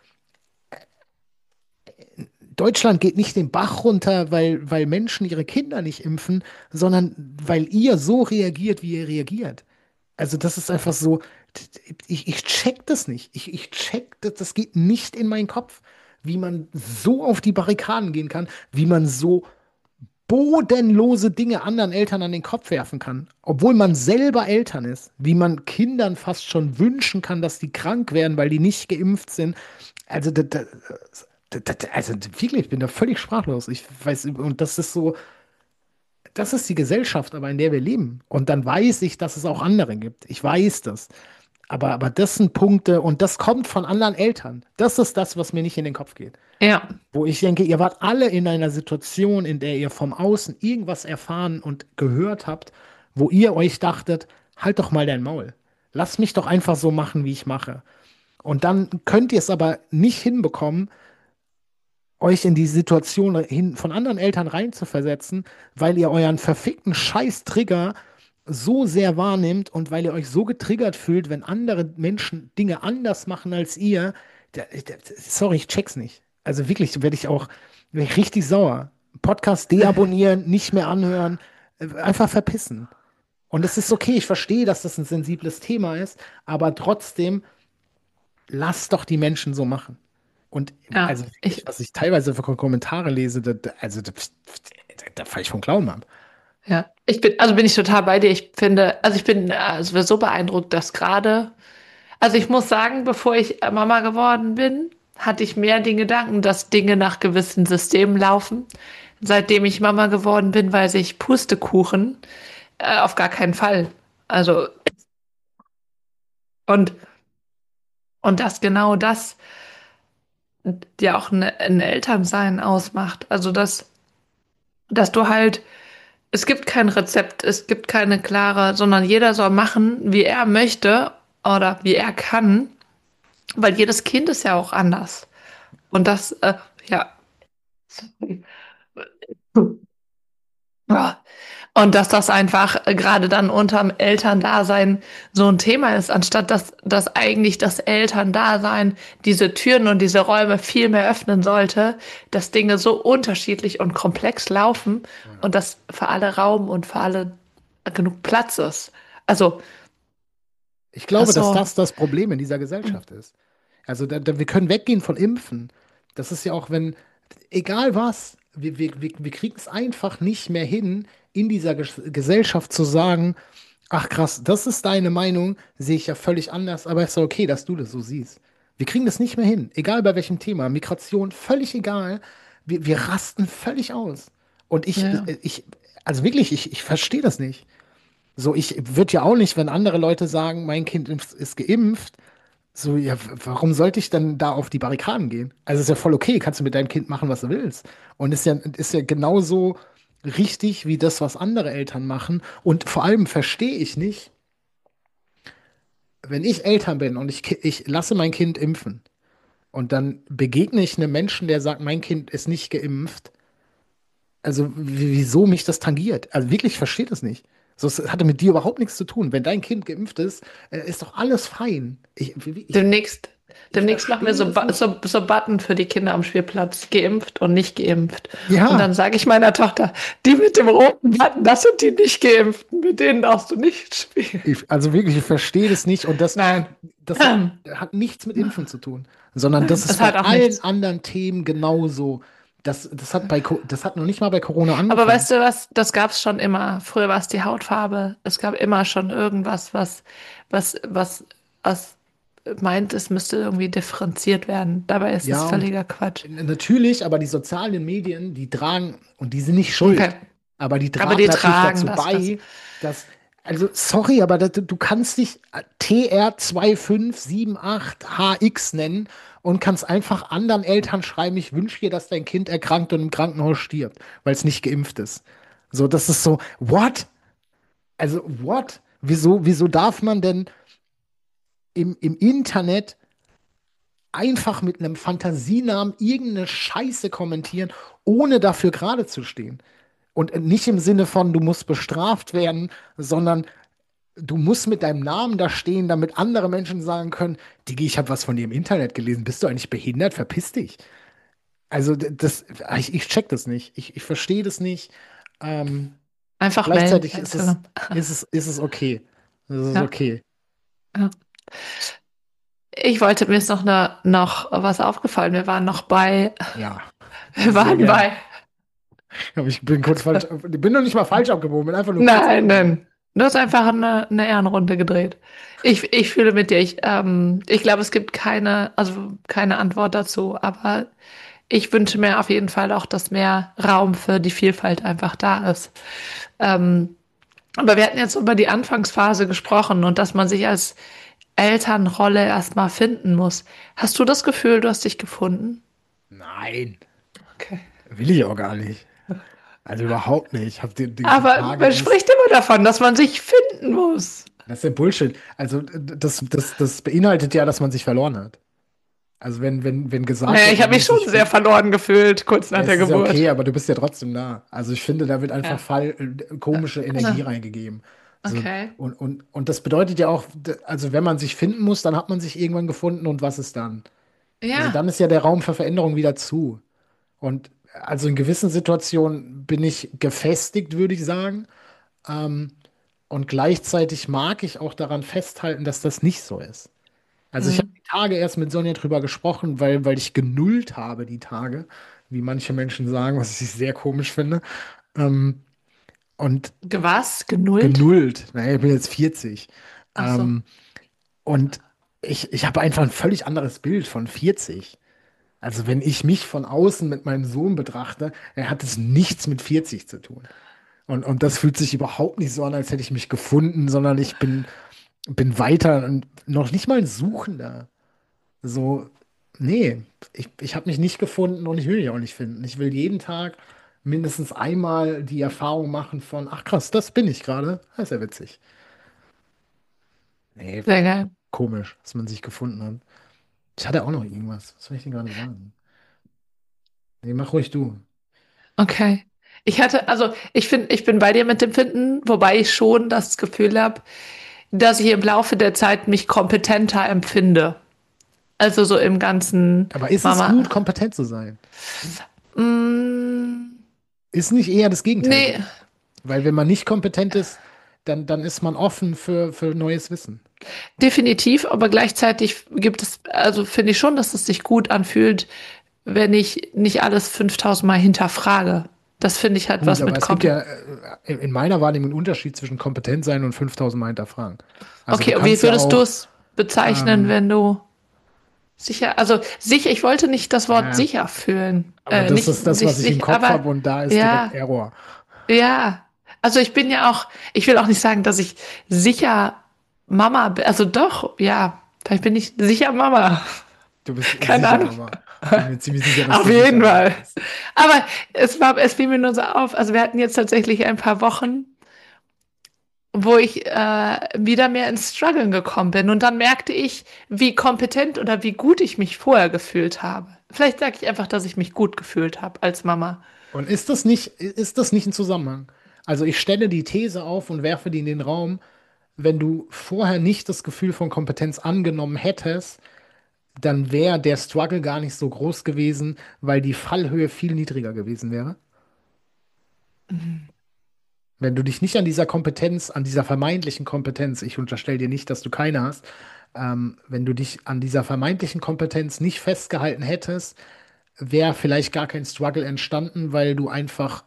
Deutschland geht nicht den Bach runter, weil, weil Menschen ihre Kinder nicht impfen, sondern weil ihr so reagiert, wie ihr reagiert. Also das ist einfach so, ich, ich check das nicht. Ich, ich check das, das geht nicht in meinen Kopf, wie man so auf die Barrikaden gehen kann, wie man so bodenlose Dinge anderen Eltern an den Kopf werfen kann, obwohl man selber Eltern ist, wie man Kindern fast schon wünschen kann, dass die krank werden, weil die nicht geimpft sind. Also, da, da, da, da, also wirklich, ich bin da völlig sprachlos. Ich weiß, und das ist so, das ist die Gesellschaft, aber in der wir leben. Und dann weiß ich, dass es auch andere gibt. Ich weiß das. Aber, aber das sind Punkte und das kommt von anderen Eltern. Das ist das, was mir nicht in den Kopf geht. Ja, Wo ich denke, ihr wart alle in einer Situation, in der ihr vom Außen irgendwas erfahren und gehört habt, wo ihr euch dachtet, halt doch mal dein Maul. Lass mich doch einfach so machen, wie ich mache. Und dann könnt ihr es aber nicht hinbekommen, euch in die Situation hin, von anderen Eltern reinzuversetzen, weil ihr euren verfickten Scheiß-Trigger so sehr wahrnimmt und weil ihr euch so getriggert fühlt, wenn andere Menschen Dinge anders machen als ihr. Da- da- Sorry, ich check's nicht. Also wirklich, werde ich auch werd ich richtig sauer. Podcast deabonnieren, nicht mehr anhören, äh, einfach verpissen. Und es ist okay, ich verstehe, dass das ein sensibles Thema ist, aber trotzdem, lasst doch die Menschen so machen. Und ja. also wirklich, Ich, was ich teilweise für Kommentare lese, da, da- also da, da, da falle ich vom Glauben ab. ja. Ich bin, also bin ich total bei dir. Ich finde, also ich bin äh, also so beeindruckt, dass gerade, also ich muss sagen, bevor ich äh, Mama geworden bin, hatte ich mehr den Gedanken, dass Dinge nach gewissen Systemen laufen. Seitdem ich Mama geworden bin, weiß ich Pustekuchen, äh, auf gar keinen Fall. Also, und, und dass genau das ja auch ein, ein Elternsein ausmacht. Also, dass, dass du halt, es gibt kein Rezept, es gibt keine klare, sondern jeder soll machen, wie er möchte oder wie er kann, weil jedes Kind ist ja auch anders. Und das, äh, ja, sorry. Ja. Und dass das einfach äh, gerade dann unterm Elterndasein so ein Thema ist, anstatt dass, dass eigentlich das Elterndasein diese Türen und diese Räume viel mehr öffnen sollte, dass Dinge so unterschiedlich und komplex laufen Ja. und dass für alle Raum und für alle genug Platz ist. Also, Ich das glaube, dass so, das das Problem in dieser Gesellschaft ist. Also da, da, wir können weggehen von Impfen. Das ist ja auch, wenn, egal was, wir, wir, wir, wir kriegen es einfach nicht mehr hin, in dieser Ges Gesellschaft zu sagen, ach krass, das ist deine Meinung, sehe ich ja völlig anders, aber ist ja okay, dass du das so siehst. Wir kriegen das nicht mehr hin, egal bei welchem Thema. Migration, völlig egal. Wir, wir rasten völlig aus. Und ich, ja. ich, also wirklich, ich, ich verstehe das nicht. So, ich würde ja auch nicht, wenn andere Leute sagen, mein Kind ist, ist geimpft, so, ja, w- warum sollte ich dann da auf die Barrikaden gehen? Also ist ja voll okay, kannst du mit deinem Kind machen, was du willst. Und ist ja, ist ja genauso richtig wie das, was andere Eltern machen. Und vor allem verstehe ich nicht, wenn ich Eltern bin und ich, ki- ich lasse mein Kind impfen und dann begegne ich einem Menschen, der sagt, mein Kind ist nicht geimpft, also w- wieso mich das tangiert? Also wirklich, ich verstehe das nicht. So, es hatte mit dir überhaupt nichts zu tun. Wenn dein Kind geimpft ist, äh, ist doch alles fein. Ich, ich, Demnächst, ich demnächst machen wir verstehe so, das Ba- nicht. so, so Button für die Kinder am Spielplatz, geimpft und nicht geimpft. Und Ja, dann sage ich meiner Tochter, die mit dem roten Button, das sind die nicht geimpften, mit denen darfst du nicht spielen. ich, also wirklich, ich verstehe das nicht. Und das, Nein, das hat nichts mit Impfen zu tun, sondern das nein, ist das bei hat auch allen nichts. anderen Themen genauso. Das, das hat bei, Co- das hat noch nicht mal bei Corona Aber angefangen. weißt du was, das gab es schon immer. Früher war es die Hautfarbe. Es gab immer schon irgendwas, was, was, was, was meint, es müsste irgendwie differenziert werden. Dabei ist es Ja, und völliger Quatsch. natürlich, aber die sozialen Medien, die tragen, und die sind nicht schuld, Okay. aber die Aber tragen die natürlich tragen dazu das, das. bei, dass, also sorry, aber das, du kannst dich T R zwei fünf sieben acht H X nennen und kannst einfach anderen Eltern schreiben, ich wünsche dir, dass dein Kind erkrankt und im Krankenhaus stirbt, weil es nicht geimpft ist. So, das ist so, what? Also, what? Wieso, wieso darf man denn im, im Internet einfach mit einem Fantasienamen irgendeine Scheiße kommentieren, ohne dafür gerade zu stehen? Und nicht im Sinne von, du musst bestraft werden, sondern du musst mit deinem Namen da stehen, damit andere Menschen sagen können, Digi, ich habe was von dir im Internet gelesen. Bist du eigentlich behindert? Verpiss dich. Also d- das, ich, ich check das nicht. Ich, ich verstehe das nicht. Ähm, Einfach melden Gleichzeitig bei ist es, Instagram. ist es, ist es okay. Es ist Ja, okay. ja. Ich wollte, mir ist noch, ne, noch was aufgefallen. Wir waren noch bei, Ja, wir sehr waren gern. bei, Aber ich bin kurz falsch, ich bin noch nicht mal falsch abgebogen, bin einfach nur kurz nein, abgebogen. nein. Du hast einfach eine, eine Ehrenrunde gedreht. Ich, ich fühle mit dir. Ich, ähm, ich glaube, es gibt keine, also keine Antwort dazu, aber ich wünsche mir auf jeden Fall auch, dass mehr Raum für die Vielfalt einfach da ist. Ähm, aber wir hatten jetzt über die Anfangsphase gesprochen und dass man sich als Elternrolle erstmal finden muss. Hast du das Gefühl, du hast dich gefunden? Nein, Okay. will ich auch gar nicht. Also überhaupt nicht. Ich habe die, die, die Aber Tage man erst. spricht immer davon, dass man sich finden muss. Das ist ja Bullshit. Also das, das, das beinhaltet ja, dass man sich verloren hat. Also wenn, wenn, wenn gesagt Naja, wird, ich man habe mich muss schon sich sehr finden, verloren gefühlt, kurz nach ja, es der ist ja Geburt. okay, aber du bist ja trotzdem da. Also ich finde, da wird einfach Ja. fall, äh, komische Also, Energie reingegeben. So, okay. und, und, und das bedeutet ja auch, d- also wenn man sich finden muss, dann hat man sich irgendwann gefunden und was ist dann? Also dann Ja. ist ja der Raum für Veränderung wieder zu. Und also in gewissen Situationen bin ich gefestigt, würde ich sagen. Ähm, und gleichzeitig mag ich auch daran festhalten, dass das nicht so ist. Also ich habe Hm. die Tage erst mit Sonja drüber gesprochen, weil, weil ich genullt habe die Tage, wie manche Menschen sagen, was ich sehr komisch finde. Ähm, und Was? Genullt? genullt, naja, ich bin jetzt vierzig. Ach so. Ähm, und ich, ich habe einfach ein völlig anderes Bild von vierzig. Also wenn ich mich von außen mit meinem Sohn betrachte, er hat es nichts mit vierzig zu tun. Und, und das fühlt sich überhaupt nicht so an, als hätte ich mich gefunden, sondern ich bin, bin weiter und noch nicht mal ein Suchender. So, nee, ich, ich habe mich nicht gefunden und ich will mich auch nicht finden. Ich will jeden Tag mindestens einmal die Erfahrung machen von, ach krass, das bin ich gerade. Das ist ja witzig. Nee, Sehr geil. komisch, dass man sich gefunden hat. Ich hatte auch noch irgendwas. Was soll ich denn gerade sagen? Nee, mach ruhig du. Okay. Ich hatte, also ich finde, ich bin bei dir mit dem Finden, wobei ich schon das Gefühl habe, dass ich im Laufe der Zeit mich kompetenter empfinde. Also so im ganzen Aber ist es Mama. gut, kompetent zu sein? Mm, Ist nicht eher das Gegenteil nee, gut? Weil wenn man nicht kompetent ist, dann, dann ist man offen für, für neues Wissen. definitiv, aber gleichzeitig gibt es, also finde ich schon, dass es sich gut anfühlt, wenn ich nicht alles fünftausend Mal hinterfrage. Das finde ich halt Gut, was aber mit es gibt Kompetenz. ja äh, in meiner Wahrnehmung einen Unterschied zwischen kompetent sein und fünftausend Mal hinterfragen. Also du Okay, und wie kannst ja würdest du auch, es bezeichnen, ähm, wenn du sicher, also sicher, ich wollte nicht das Wort ja, sicher fühlen. aber Äh, das nicht ist das, sich was ich im sicher, Kopf aber habe und da ist direkt ja, Error. ja. Also ich bin ja auch, ich will auch nicht sagen, dass ich sicher Mama bin. Also doch, ja, vielleicht bin ich sicher Mama. Du bist Keine sicher, Ahnung. Mama. Ich bin mir ziemlich sicher, dass Auf du sicher, jeden Mama Fall. bist. Aber es war, es fiel mir nur so auf. Also wir hatten jetzt tatsächlich ein paar Wochen, wo ich äh, wieder mehr ins Struggeln gekommen bin. Und dann merkte ich, wie kompetent oder wie gut ich mich vorher gefühlt habe. Vielleicht sage ich einfach, dass ich mich gut gefühlt habe als Mama. Und ist das nicht, ist das nicht ein Zusammenhang? Also ich stelle die These auf und werfe die in den Raum, wenn du vorher nicht das Gefühl von Kompetenz angenommen hättest, dann wäre der Struggle gar nicht so groß gewesen, weil die Fallhöhe viel niedriger gewesen wäre. Wenn du dich nicht an dieser Kompetenz, an dieser vermeintlichen Kompetenz, ich unterstelle dir nicht, dass du keine hast, ähm, wenn du dich an dieser vermeintlichen Kompetenz nicht festgehalten hättest, wäre vielleicht gar kein Struggle entstanden, weil du einfach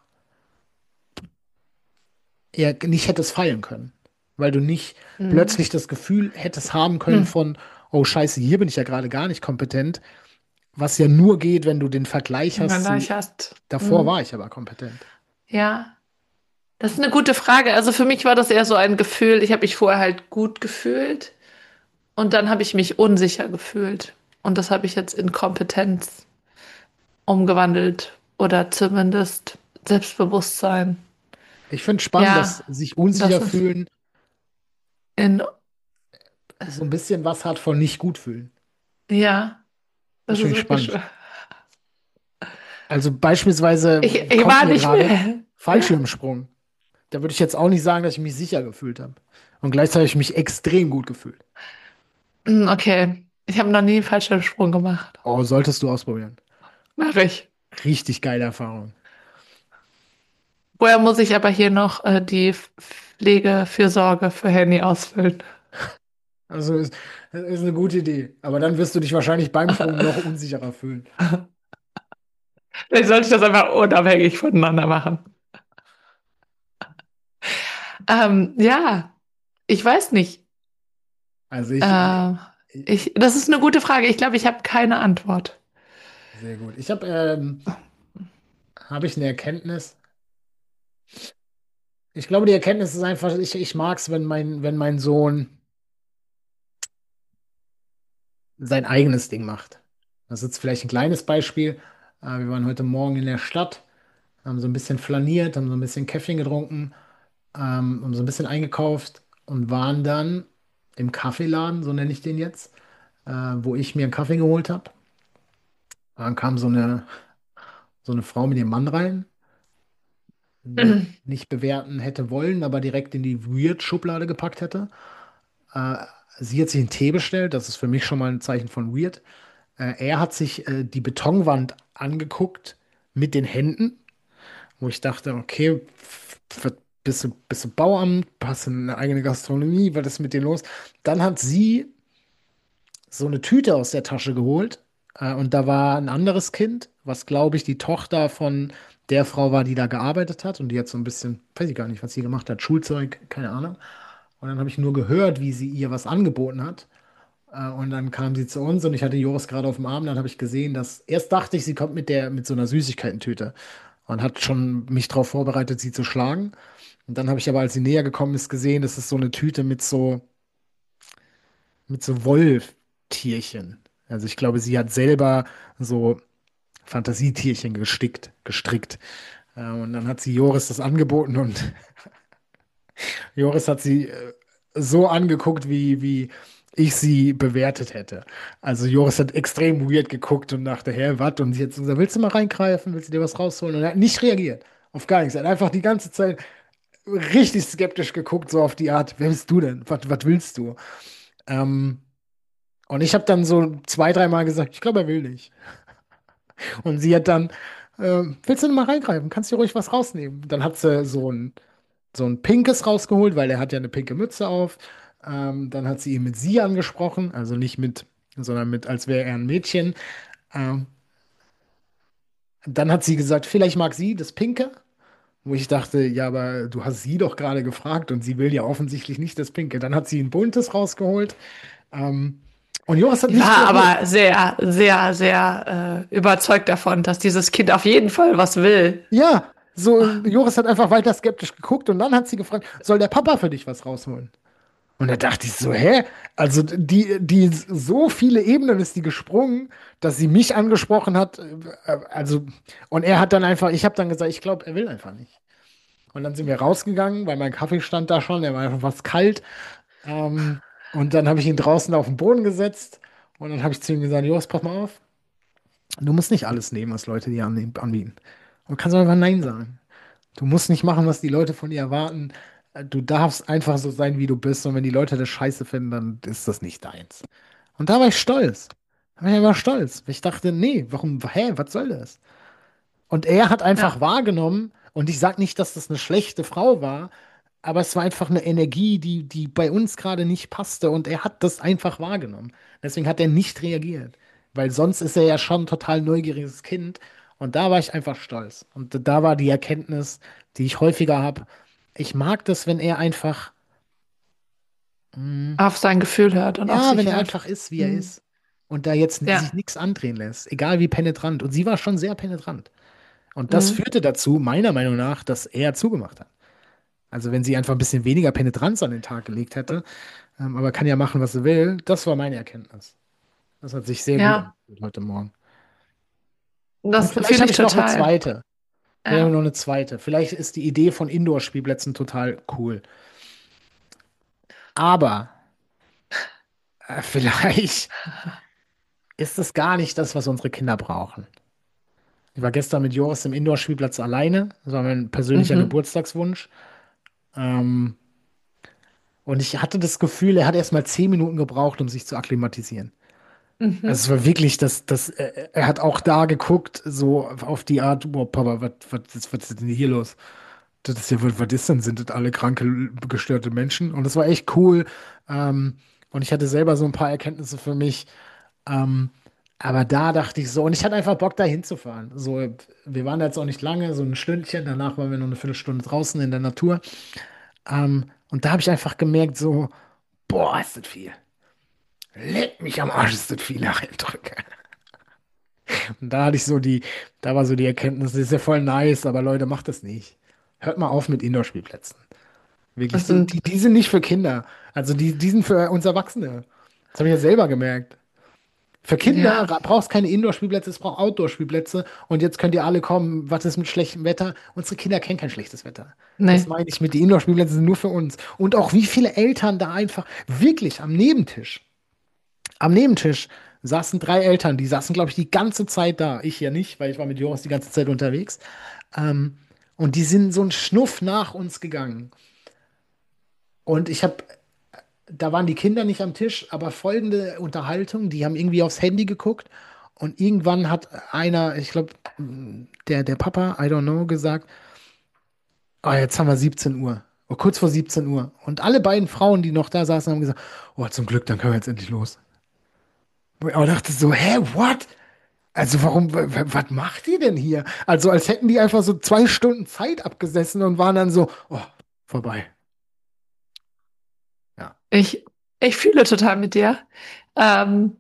eher nicht hättest fallen können. Weil du nicht Mhm. plötzlich das Gefühl hättest haben können Hm. von, oh Scheiße, hier bin ich ja gerade gar nicht kompetent. Was ja nur geht, wenn du den Vergleich Wenn hast da zu, ich hast. davor Mhm. war ich aber kompetent. Ja, das ist eine gute Frage. Also für mich war das eher so ein Gefühl, ich habe mich vorher halt gut gefühlt und dann habe ich mich unsicher gefühlt. Und das habe ich jetzt in Kompetenz umgewandelt oder zumindest Selbstbewusstsein. Ich finde spannend, dass Ja, sich das unsicher ist fühlen in, so ein bisschen was hat von nicht gut fühlen. ja, Das das finde ist ich wirklich spannend. schön. Also beispielsweise Ich, ich kommt war mir nicht gerade mehr. Ja, Fallschirmsprung. Da würde ich jetzt auch nicht sagen, dass ich mich sicher gefühlt habe. Und gleichzeitig habe ich mich extrem gut gefühlt. Hm, okay. Ich habe noch nie einen falschen Sprung gemacht. Oh, solltest du ausprobieren. Mach ich. Richtig geile Erfahrung. Woher muss ich aber hier noch äh, die Pflegefürsorge für Handy ausfüllen? Also ist, ist eine gute Idee. Aber dann wirst du dich wahrscheinlich beim Sprung noch unsicherer fühlen. Vielleicht sollte ich das einfach unabhängig voneinander machen. Ähm, ja, ich weiß nicht. Also ich, Äh, ich ich, das ist eine gute Frage. Ich glaube, ich habe keine Antwort. sehr gut. Ich habe ähm, habe ich eine Erkenntnis. Ich glaube, die Erkenntnis ist einfach, ich, ich mag es, wenn mein, wenn mein Sohn sein eigenes Ding macht. Das ist jetzt vielleicht ein kleines Beispiel. Äh, wir waren heute Morgen in der Stadt, haben so ein bisschen flaniert, haben so ein bisschen Käffchen getrunken, ähm, haben so ein bisschen eingekauft und waren dann im Kaffeeladen, so nenne ich den jetzt, äh, wo ich mir einen Kaffee geholt habe. Dann kam so eine, so eine Frau mit ihrem Mann rein, die ich nicht bewerten hätte wollen, aber direkt in die Weird-Schublade gepackt hätte. Äh, Sie hat sich einen Tee bestellt, das ist für mich schon mal ein Zeichen von Weird. Äh, er hat sich äh, die Betonwand angeguckt mit den Händen, wo ich dachte, okay, f- f- bist du, bist du Bauamt, hast du eine eigene Gastronomie, was ist mit dir los? Dann hat sie so eine Tüte aus der Tasche geholt, äh, und da war ein anderes Kind, was glaube ich die Tochter von der Frau war, die da gearbeitet hat und die hat so ein bisschen, weiß ich gar nicht, was sie gemacht hat, Schulzeug, keine Ahnung. Und dann habe ich nur gehört, wie sie ihr was angeboten hat. Äh, Und dann kam sie zu uns und ich hatte Joris gerade auf dem Arm. Dann habe ich gesehen, dass erst dachte ich, sie kommt mit der mit so einer Süßigkeitentüte und hat schon mich darauf vorbereitet, sie zu schlagen. Und dann habe ich aber, als sie näher gekommen ist, gesehen, das ist so eine Tüte mit so mit so Wolltierchen. Also ich glaube, sie hat selber so Fantasietierchen gestickt, gestrickt. Äh, Und dann hat sie Joris das angeboten und Joris hat sie äh, so angeguckt, wie, wie ich sie bewertet hätte. Also Joris hat extrem weird geguckt und dachte, hä, was? Und sie hat so gesagt, willst du mal reingreifen? Willst du dir was rausholen? Und er hat nicht reagiert. Auf gar nichts. Er hat einfach die ganze Zeit richtig skeptisch geguckt, so auf die Art, wer bist du denn? Was, was willst du? Ähm, und ich habe dann so zwei, dreimal gesagt, ich glaube, er will nicht. Und sie hat dann, äh, willst du denn mal reingreifen? Kannst du dir ruhig was rausnehmen? Dann hat sie so ein so ein pinkes rausgeholt, weil er hat ja eine pinke Mütze auf. Ähm, dann hat sie ihn mit sie angesprochen, also nicht mit, sondern mit, als wäre er ein Mädchen. Ähm, dann hat sie gesagt, vielleicht mag sie das Pinke, wo ich dachte, ja, aber du hast sie doch gerade gefragt und sie will ja offensichtlich nicht das Pinke. Dann hat sie ein buntes rausgeholt. Ähm, und Joris hat Ich nicht war reagiert. aber sehr, sehr, sehr äh, überzeugt davon, dass dieses Kind auf jeden Fall was will. Ja, so, Joris hat einfach weiter skeptisch geguckt und dann hat sie gefragt, soll der Papa für dich was rausholen? Und da dachte ich so, hä? Also die, die so viele Ebenen ist die gesprungen, dass sie mich angesprochen hat. äh, Also, und er hat dann einfach, ich habe dann gesagt, ich glaube, er will einfach nicht. Und dann sind wir rausgegangen, weil mein Kaffee stand da schon, der war einfach fast kalt. Ähm, und dann habe ich ihn draußen auf den Boden gesetzt und dann habe ich zu ihm gesagt, Jos, pass mal auf, du musst nicht alles nehmen, was Leute dir annehmen- anbieten. Du kannst einfach Nein sagen. Du musst nicht machen, was die Leute von dir erwarten. Äh, Du darfst einfach so sein, wie du bist. Und wenn die Leute das scheiße finden, dann ist das nicht deins. Und da war ich stolz. Da war ich einfach stolz. Ich dachte, nee, warum, hä, was soll das? Und er hat einfach Ja. wahrgenommen, und ich sage nicht, dass das eine schlechte Frau war, aber es war einfach eine Energie, die, die bei uns gerade nicht passte. Und er hat das einfach wahrgenommen. Deswegen hat er nicht reagiert. Weil sonst ist er ja schon ein total neugieriges Kind. Und da war ich einfach stolz. Und da war die Erkenntnis, die ich häufiger habe. Ich mag das, wenn er einfach, mh, Auf sein Gefühl hört und auf ja, wenn sich er hört. einfach ist, wie er Hm. ist. Und da jetzt sich Ja. nichts andrehen lässt. Egal wie penetrant. Und sie war schon sehr penetrant. Und das Hm. führte dazu, meiner Meinung nach, dass er zugemacht hat. Also wenn sie einfach ein bisschen weniger Penetranz an den Tag gelegt hätte, ähm, aber kann ja machen, was sie will, das war meine Erkenntnis. Das hat sich sehr gut Ja, angefühlt heute Morgen. Und das vielleicht fühle habe ich ich noch eine total. zweite. Vielleicht habe ich Ja. noch eine zweite. Vielleicht ist die Idee von Indoor-Spielplätzen total cool. Aber äh, vielleicht ist es gar nicht das, was unsere Kinder brauchen. Ich war gestern mit Joris im Indoor-Spielplatz alleine. Das war mein persönlicher Mhm. Geburtstagswunsch. Ähm, und ich hatte das Gefühl, er hat erst mal zehn Minuten gebraucht, um sich zu akklimatisieren. Also Mhm. es war wirklich, das, das, äh, er hat auch da geguckt, so auf die Art, boah, Papa, was, was, ist- was ist denn hier los? Das ist ja, was, was ist denn? Sind das alle kranke, gestörte Menschen? Und das war echt cool. Ähm, und ich hatte selber so ein paar Erkenntnisse für mich. Ähm, aber da dachte ich so, und ich hatte einfach Bock, da hinzufahren. So, wir waren da jetzt auch nicht lange, so ein Stündchen. Danach waren wir noch eine Viertelstunde draußen in der Natur. Ähm, und da habe ich einfach gemerkt, so, boah, ist das viel. Leck mich am Arsch, ist das viel nach Eindrücke. Und da hatte ich so die, da war so die Erkenntnis, das ist ja voll nice, aber Leute, macht das nicht. Hört mal auf mit Indoor-Spielplätzen. Wirklich, Das die, die, sind, die sind nicht für Kinder. Also die, die sind für uns Erwachsene. Das habe ich ja selber gemerkt. Für Kinder ja, ra- brauchst keine Indoor-Spielplätze, es braucht Outdoor-Spielplätze. Und jetzt könnt ihr alle kommen, was ist mit schlechtem Wetter? Unsere Kinder kennen kein schlechtes Wetter. Das nee. meine ich mit, die Indoor-Spielplätze sind nur für uns. Und auch wie viele Eltern da einfach wirklich am Nebentisch, am Nebentisch saßen drei Eltern, die saßen, glaube ich, die ganze Zeit da. Ich ja nicht, weil ich war mit Joris die ganze Zeit unterwegs. Ähm, und die sind so einen Schnuff nach uns gegangen. Und ich habe da waren die Kinder nicht am Tisch, aber folgende Unterhaltung, die haben irgendwie aufs Handy geguckt und irgendwann hat einer, ich glaube, der, der Papa, I don't know, gesagt, oh, jetzt haben wir siebzehn Uhr. Oh, kurz vor siebzehn Uhr. Und alle beiden Frauen, die noch da saßen, haben gesagt, oh, zum Glück, dann können wir jetzt endlich los. Und ich auch dachte so, hä, what? Also warum, w- w- was macht ihr denn hier? Also als hätten die einfach so zwei Stunden Zeit abgesessen und waren dann so, oh, vorbei. Ja. Ich, ich fühle total mit dir. Ähm,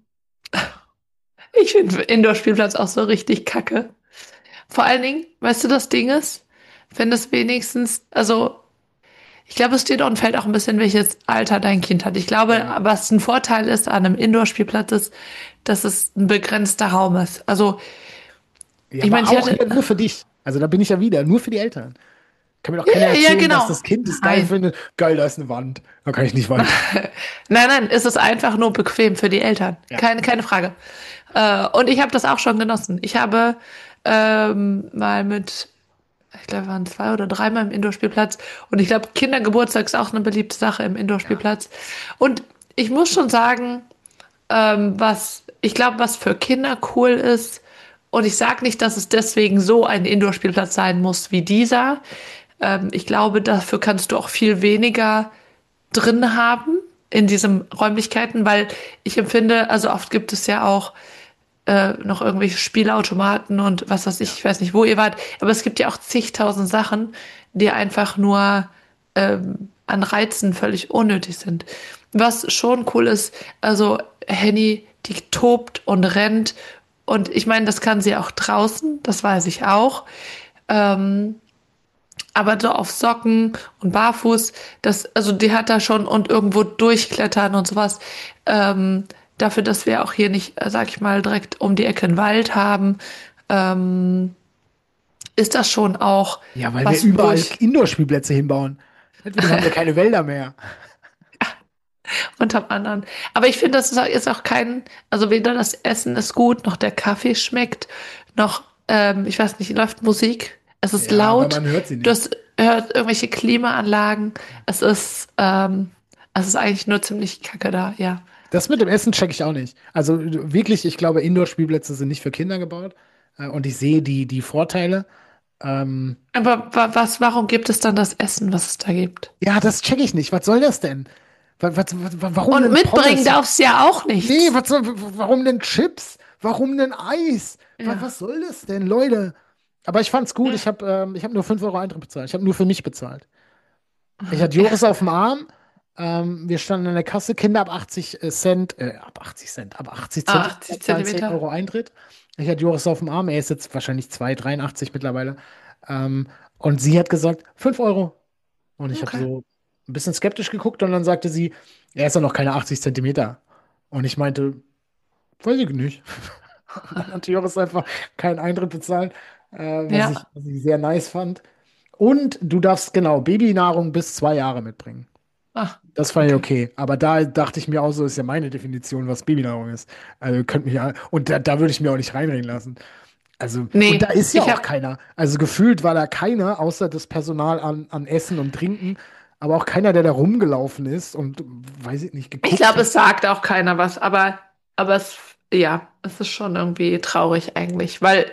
ich finde Indoor-Spielplatz auch so richtig kacke. Vor allen Dingen, weißt du, das Ding ist, wenn es wenigstens, also ich glaube, es steht und fällt auch ein bisschen, welches Alter dein Kind hat. Ich glaube, Ja. was ein Vorteil ist an einem Indoor-Spielplatz ist, dass es ein begrenzter Raum ist. Also, Ja, ich meine, aber ich auch hatte, ja nur für dich. Also da bin ich ja wieder, nur für die Eltern. Kann mir doch ja, keiner ja, ja, erzählen, dass genau. das Kind es geil Nein. findet. Geil, da ist eine Wand. Da kann ich nicht weiter. Nein, nein, es ist einfach nur bequem für die Eltern. Ja. Keine, keine Frage. Äh, und ich habe das auch schon genossen. Ich habe ähm, mal mit, ich glaube, wir waren zwei oder dreimal im Indoor-Spielplatz. Und ich glaube, Kindergeburtstag ist auch eine beliebte Sache im Ja. Indoor-Spielplatz. Und ich muss schon sagen, ähm, was ich glaube, was für Kinder cool ist. Und ich sage nicht, dass es deswegen so ein Indoor-Spielplatz sein muss wie dieser. Ähm, ich glaube, dafür kannst du auch viel weniger drin haben in diesen Räumlichkeiten, weil ich empfinde, also oft gibt es ja auch äh, noch irgendwelche Spielautomaten und was weiß ich, Ja. ich weiß nicht, wo ihr wart, aber es gibt ja auch zigtausend Sachen, die einfach nur ähm, an Reizen völlig unnötig sind. Was schon cool ist, also Henny, die tobt und rennt und ich meine, das kann sie auch draußen, das weiß ich auch. Ähm, aber so auf Socken und barfuß, das, also die hat da schon und irgendwo durchklettern und sowas. Ähm, dafür, dass wir auch hier nicht, äh, sag ich mal, direkt um die Ecke einen Wald haben, ähm, ist das schon auch Ja, weil wir was, wo überall ich Indoor-Spielplätze hinbauen. Deswegen haben wir keine Wälder mehr. unterm anderen. Aber ich finde, das ist auch, ist auch kein, also weder das Essen ist gut, noch der Kaffee schmeckt, noch, ähm, ich weiß nicht, läuft Musik. Es ist Ja, aber laut. man hört sie Du nicht. hast hört irgendwelche Klimaanlagen. Es ist, ähm, es ist eigentlich nur ziemlich kacke da, ja. Das mit dem Essen checke ich auch nicht. Also wirklich, ich glaube, Indoor-Spielplätze sind nicht für Kinder gebaut. Äh, Und ich sehe die, die Vorteile. Ähm, Aber wa was, warum gibt es dann das Essen, was es da gibt? ja, das checke ich nicht. Was soll das denn? Was, was, was, warum Und denn mitbringen Pommes? darfst du ja auch Nee, nichts. was soll, warum denn Chips? Warum denn Eis? Was, Ja. was soll das denn, Leute? Aber ich fand's gut. Ich Ja. habe ähm, ich hab nur fünf Euro Eintritt bezahlt. Ich habe nur für mich bezahlt. Ich hatte Ja. Joris auf dem Arm. Ähm, wir standen an der Kasse. Kinder ab achtzig Cent, äh, ab achtzig Cent, ab achtzig Ah, Zentimeter achtzig zahlen zehn Zentimeter. Euro Eintritt. Ich hatte Joris auf dem Arm. Er ist jetzt wahrscheinlich zwei dreiundachtzig mittlerweile. Ähm, und sie hat gesagt, fünf Euro. Und ich habe Okay. so ein bisschen skeptisch geguckt und dann sagte sie, er ist ja noch keine achtzig Zentimeter. Und ich meinte, weiß ich nicht. Und dann hat Joris einfach keinen Eintritt bezahlt, äh, was ich, Ja. was ich sehr nice fand. Und du darfst genau Babynahrung bis zwei Jahre mitbringen. Ah, Das fand ich okay. okay. Aber da dachte ich mir auch so, ist ja meine Definition, was Babynahrung ist. Also könnt mich ja, und da, da würde ich mir auch nicht reinreden lassen. Also, und da Nee, ist ja ich auch habe keiner. Also gefühlt war da keiner, außer das Personal an, an Essen und Trinken. aber auch keiner, der da rumgelaufen ist und, weiß ich nicht, Ich geguckt glaube, hat. es sagt auch keiner was, aber, aber es, ja, es ist schon irgendwie traurig eigentlich, weil,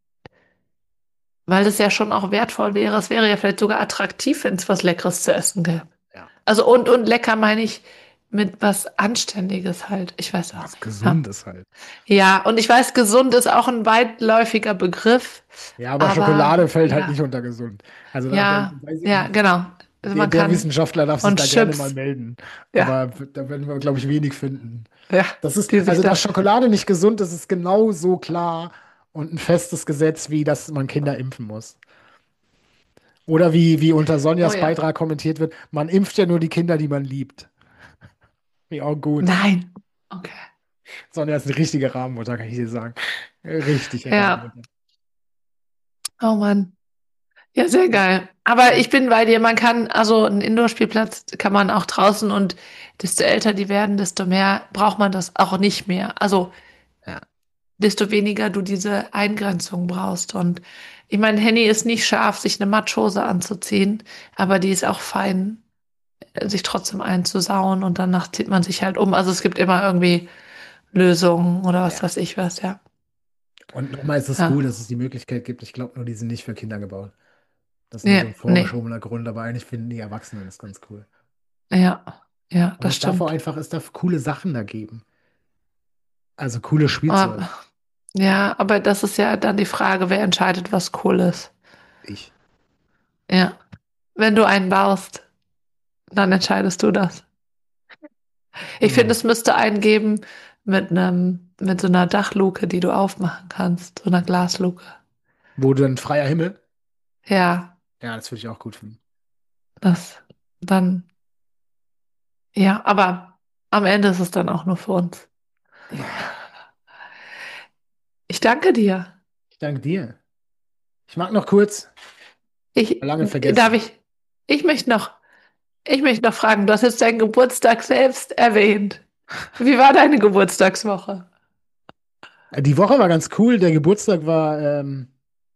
weil es ja schon auch wertvoll wäre. Es wäre ja vielleicht sogar attraktiv, wenn es was Leckeres zu essen gäbe. Ja. Also und, und lecker meine ich mit was Anständiges halt. Ich weiß auch Was nicht. Ja. Gesundes halt. Ja, und ich weiß, gesund ist auch ein weitläufiger Begriff, Ja, aber aber Schokolade fällt halt ja, nicht unter gesund. Also da, da ja, weiß ich ja, nicht. genau. Also Der, man der kann Wissenschaftler darf sich und da gerne mal Chips, melden. ja, Aber da werden wir, glaube ich, wenig finden. ja, Das ist, die sich also, dass da. Schokolade nicht gesund ist, ist genau so klar und ein festes Gesetz, wie dass man Kinder impfen muss. Oder wie, wie unter Oh Sonjas ja. Beitrag kommentiert wird, man impft ja nur die Kinder, die man liebt. Ja, auch gut. Nein. Okay. Sonja ist eine richtige Rabenmutter, kann ich dir sagen. Richtige Ja. Rabenmutter. Oh Mann. Ja, sehr Ja, geil. Aber ja, ich bin bei dir, man kann, also einen Indoor-Spielplatz kann man auch draußen und desto älter die werden, desto mehr braucht man das auch nicht mehr. Also ja. desto weniger du diese Eingrenzung brauchst. Und ich meine, Henny ist nicht scharf, sich eine Matschhose anzuziehen, aber die ist auch fein, äh, sich trotzdem einzusauen und danach zieht man sich halt um. Also es gibt immer irgendwie Lösungen oder was Ja. weiß ich was, ja. Und nochmal ist es Ja, gut, dass es die Möglichkeit gibt. Ich glaube nur, die sind nicht für Kinder gebaut. Das ist nur ja, so ein nee, vorgeschobener Grund, aber eigentlich finden die Erwachsenen das ganz cool. ja, ja, Und das es darf auch stimmt. einfach, es darf coole Sachen da geben. Also cooles Spielzeug. Aber, ja, aber das ist ja dann die Frage, wer entscheidet, was cool ist. Ich. Ja, wenn du einen baust, dann entscheidest du das. Ich finde, Hm. es müsste einen geben mit einem, mit so einer Dachluke, die du aufmachen kannst, so einer Glasluke. Wo dann freier Himmel? Ja, Ja, das würde ich auch gut finden. das dann, ja, aber am Ende ist es dann auch nur für uns. Ich danke dir. Ich danke dir. Ich mag noch kurz, Ich, lange darf vergessen. ich, ich möchte noch, ich möchte noch fragen, du hast jetzt deinen Geburtstag selbst erwähnt. Wie war deine Geburtstagswoche? Die Woche war ganz cool. Der Geburtstag war, ähm,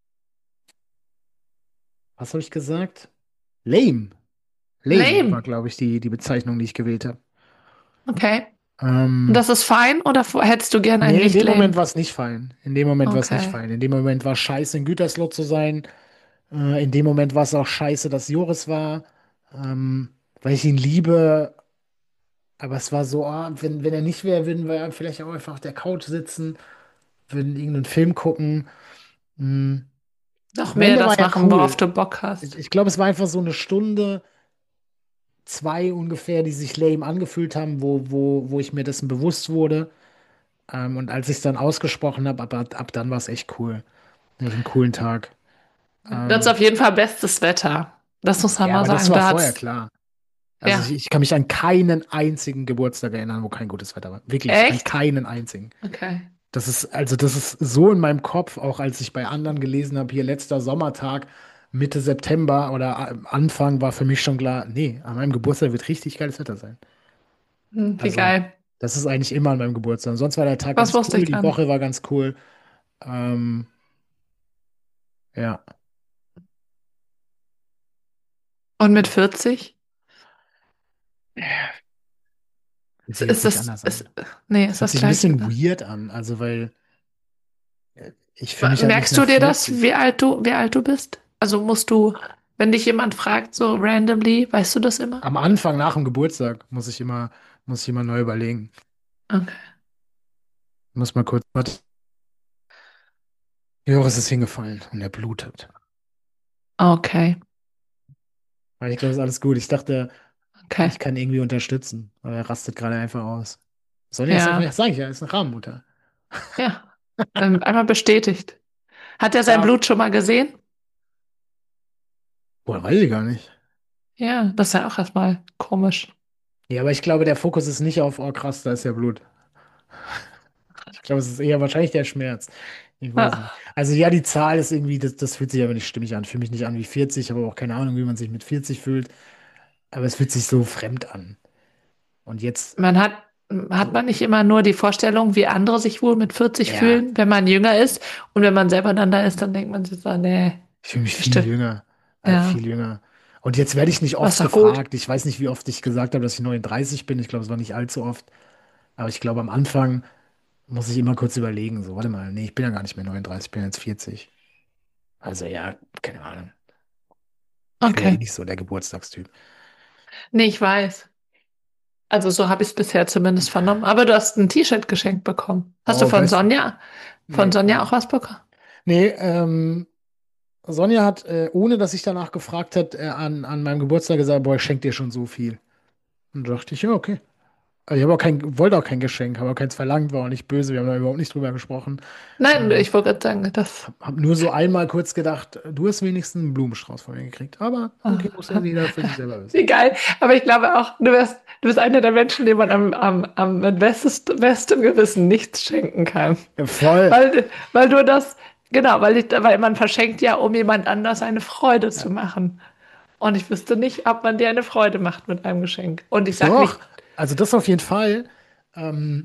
was habe ich gesagt? Lame. Lame war, Lame. glaube ich, die, die Bezeichnung, die ich gewählt habe. Okay. Und Ähm, das ist fein oder hättest du gern ein nee, in nicht dem lame? Moment war es nicht fein. In dem Moment war es nicht Okay. fein. In dem Moment war es scheiße, in Gütersloh zu sein. Äh, in dem Moment war es auch scheiße, dass Joris war. Ähm, weil ich ihn liebe. Aber es war so, ah, wenn, wenn er nicht wäre, würden wir vielleicht auch einfach auf der Couch sitzen, würden irgendeinen Film gucken. Hm. Noch Am mehr Ende war das er machen, worauf cool. du Bock Ich, hast. ich glaube, es war einfach so eine Stunde, zwei ungefähr, die sich lame angefühlt haben, wo, wo, wo ich mir dessen bewusst wurde. Ähm, und als ich es dann ausgesprochen habe, ab, ab, ab dann war es echt cool. Ich hatte einen coolen Tag. Das ist Ähm, auf jeden Fall bestes Wetter. Das muss man ja, mal aber das sagen. war Da vorher hat's, klar. Also ich, ja. ich kann mich an keinen einzigen Geburtstag erinnern, wo kein gutes Wetter war. Wirklich, an Echt? keinen einzigen. Okay. Das ist, also das ist so in meinem Kopf, auch als ich bei anderen gelesen habe, hier letzter Sommertag, Mitte September oder a- Anfang war für mich schon klar, nee, an meinem Geburtstag wird richtig geiles Wetter sein. Hm, wie Also, geil. das ist eigentlich immer an meinem Geburtstag. Sonst war der Tag Was ganz wusste cool, ich die gar nicht. Woche war ganz cool. Ähm, ja, Und mit vierzig? fühlt Ist, sich jetzt ist nicht das, anders ist, an. nee, Es ist fühlt das sich ein gleiche, bisschen ne? weird an, also weil äh, ich fühle mich halt nicht Merkst nach du dir das, vierzig. wie alt du, wie alt du bist? Also musst du, wenn dich jemand fragt, so randomly, weißt du das immer? Am Anfang nach dem Geburtstag muss ich immer, muss ich immer neu überlegen. Okay. Muss mal kurz, warte. Joris ist hingefallen und er blutet. Okay. Aber ich glaube, es ist alles gut. Ich dachte, Okay. ich kann irgendwie unterstützen. Aber er rastet gerade einfach aus. Sonja ist einfach, Ja. ja, sag ich ja, ist eine Rabenmutter. Ja. Ähm, einmal bestätigt. Hat er sein Ja, Blut schon mal gesehen? boah, weiß ich gar nicht. Ja, das ist ja auch erstmal komisch. Ja, aber ich glaube, der Fokus ist nicht auf, oh krass, da ist ja Blut. Ich glaube, es ist eher wahrscheinlich der Schmerz. Ich weiß nicht. Ah, Also ja, die Zahl ist irgendwie, das, das fühlt sich aber nicht stimmig an. Fühlt mich nicht an wie vierzig, ich habe auch keine Ahnung, wie man sich mit vierzig fühlt. Aber es fühlt sich so fremd an. Und jetzt, Man hat, hat man nicht immer nur die Vorstellung, wie andere sich wohl mit vierzig ja, fühlen, wenn man jünger ist. Und wenn man selber dann da ist, dann denkt man sich so, nee, ich fühle mich viel bestimmt. jünger. Äh, Ja. viel jünger. Und jetzt werde ich nicht Das ist oft doch gut. gefragt. Ich weiß nicht, wie oft ich gesagt habe, dass ich neununddreißig bin. Ich glaube, es war nicht allzu oft. Aber ich glaube, am Anfang muss ich immer kurz überlegen. So, warte mal, nee, ich bin ja gar nicht mehr neununddreißig, ich bin jetzt vierzig. Also ja, keine Ahnung. Ich bin ja eh Okay. nicht so der Geburtstagstyp. Nee, ich weiß. Also so habe ich es bisher zumindest vernommen. Aber du hast ein T-Shirt geschenkt bekommen. Hast du Oh, von weißt du? Sonja, von Nee, Sonja auch ähm, was bekommen? nee, ähm, Sonja hat, äh, ohne dass ich danach gefragt hat, äh, an, an meinem Geburtstag gesagt, boah, ich schenke dir schon so viel. Und da dachte ich, ja, okay. Also ich habe auch kein, wollte auch kein Geschenk, habe auch keins verlangt, war auch nicht böse, wir haben da überhaupt nicht drüber gesprochen. Nein, Ähm, ich wollte gerade sagen, das. hab, hab nur so einmal kurz gedacht, du hast wenigstens einen Blumenstrauß von mir gekriegt. Aber Ah. okay, muss ja jeder für sich selber wissen. Wie geil. Aber ich glaube auch, du wirst, du bist einer der Menschen, denen man am, am, am mit bestest, bestem Gewissen nichts schenken kann. Ja, voll. Weil, weil du das, genau, weil, ich, weil man verschenkt ja, um jemand anders eine Freude zu Ja. machen. Und ich wüsste nicht, ob man dir eine Freude macht mit einem Geschenk. Und ich sag Doch, nicht, also das auf jeden Fall. Ähm,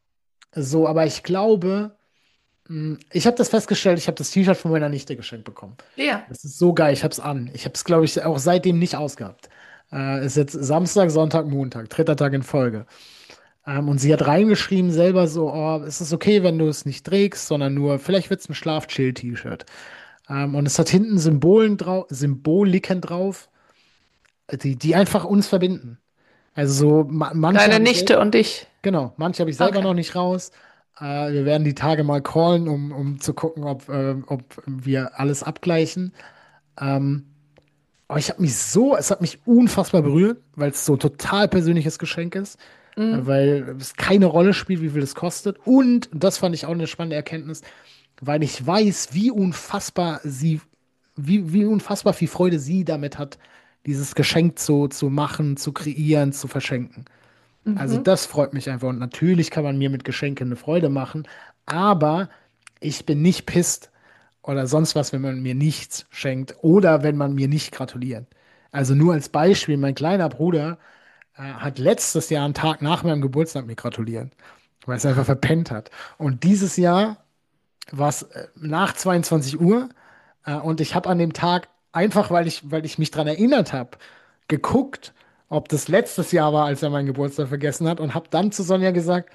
so, aber ich glaube, mh, ich habe das festgestellt, ich habe das T-Shirt von meiner Nichte geschenkt bekommen. ja, Das ist so geil, ich habe es an. Ich habe es, glaube ich, auch seitdem nicht ausgehabt. Äh, ist jetzt Samstag, Sonntag, Montag, dritter Tag in Folge. Ähm, und sie hat reingeschrieben selber so, oh, es ist okay, wenn du es nicht trägst, sondern nur, vielleicht wird es ein Schlaf-Chill-T-Shirt. Ähm, und es hat hinten Symbolen drau Symboliken drauf, die, die einfach uns verbinden. Also so, ma manche deine habe ich Nichte selber, und ich. genau, manche habe ich selber Okay. noch nicht raus. Äh, wir werden die Tage mal callen, um, um zu gucken, ob, äh, ob wir alles abgleichen. Ähm, aber ich habe mich so, es hat mich unfassbar berührt, weil es so ein total persönliches Geschenk ist, äh, Mhm. weil es keine Rolle spielt, wie viel es kostet. Und, das fand ich auch eine spannende Erkenntnis, weil ich weiß, wie unfassbar sie, wie, wie unfassbar viel Freude sie damit hat, dieses Geschenk zu, zu machen, zu kreieren, zu verschenken. Also Mhm. das freut mich einfach. Und natürlich kann man mir mit Geschenken eine Freude machen, aber ich bin nicht pisst oder sonst was, wenn man mir nichts schenkt oder wenn man mir nicht gratuliert. Also nur als Beispiel, mein kleiner Bruder äh, hat letztes Jahr einen Tag nach meinem Geburtstag mir gratuliert, weil es einfach verpennt hat. Und dieses Jahr war es äh, nach zweiundzwanzig Uhr äh, und ich habe an dem Tag einfach, weil ich, weil ich mich daran erinnert habe, geguckt, ob das letztes Jahr war, als er meinen Geburtstag vergessen hat und habe dann zu Sonja gesagt,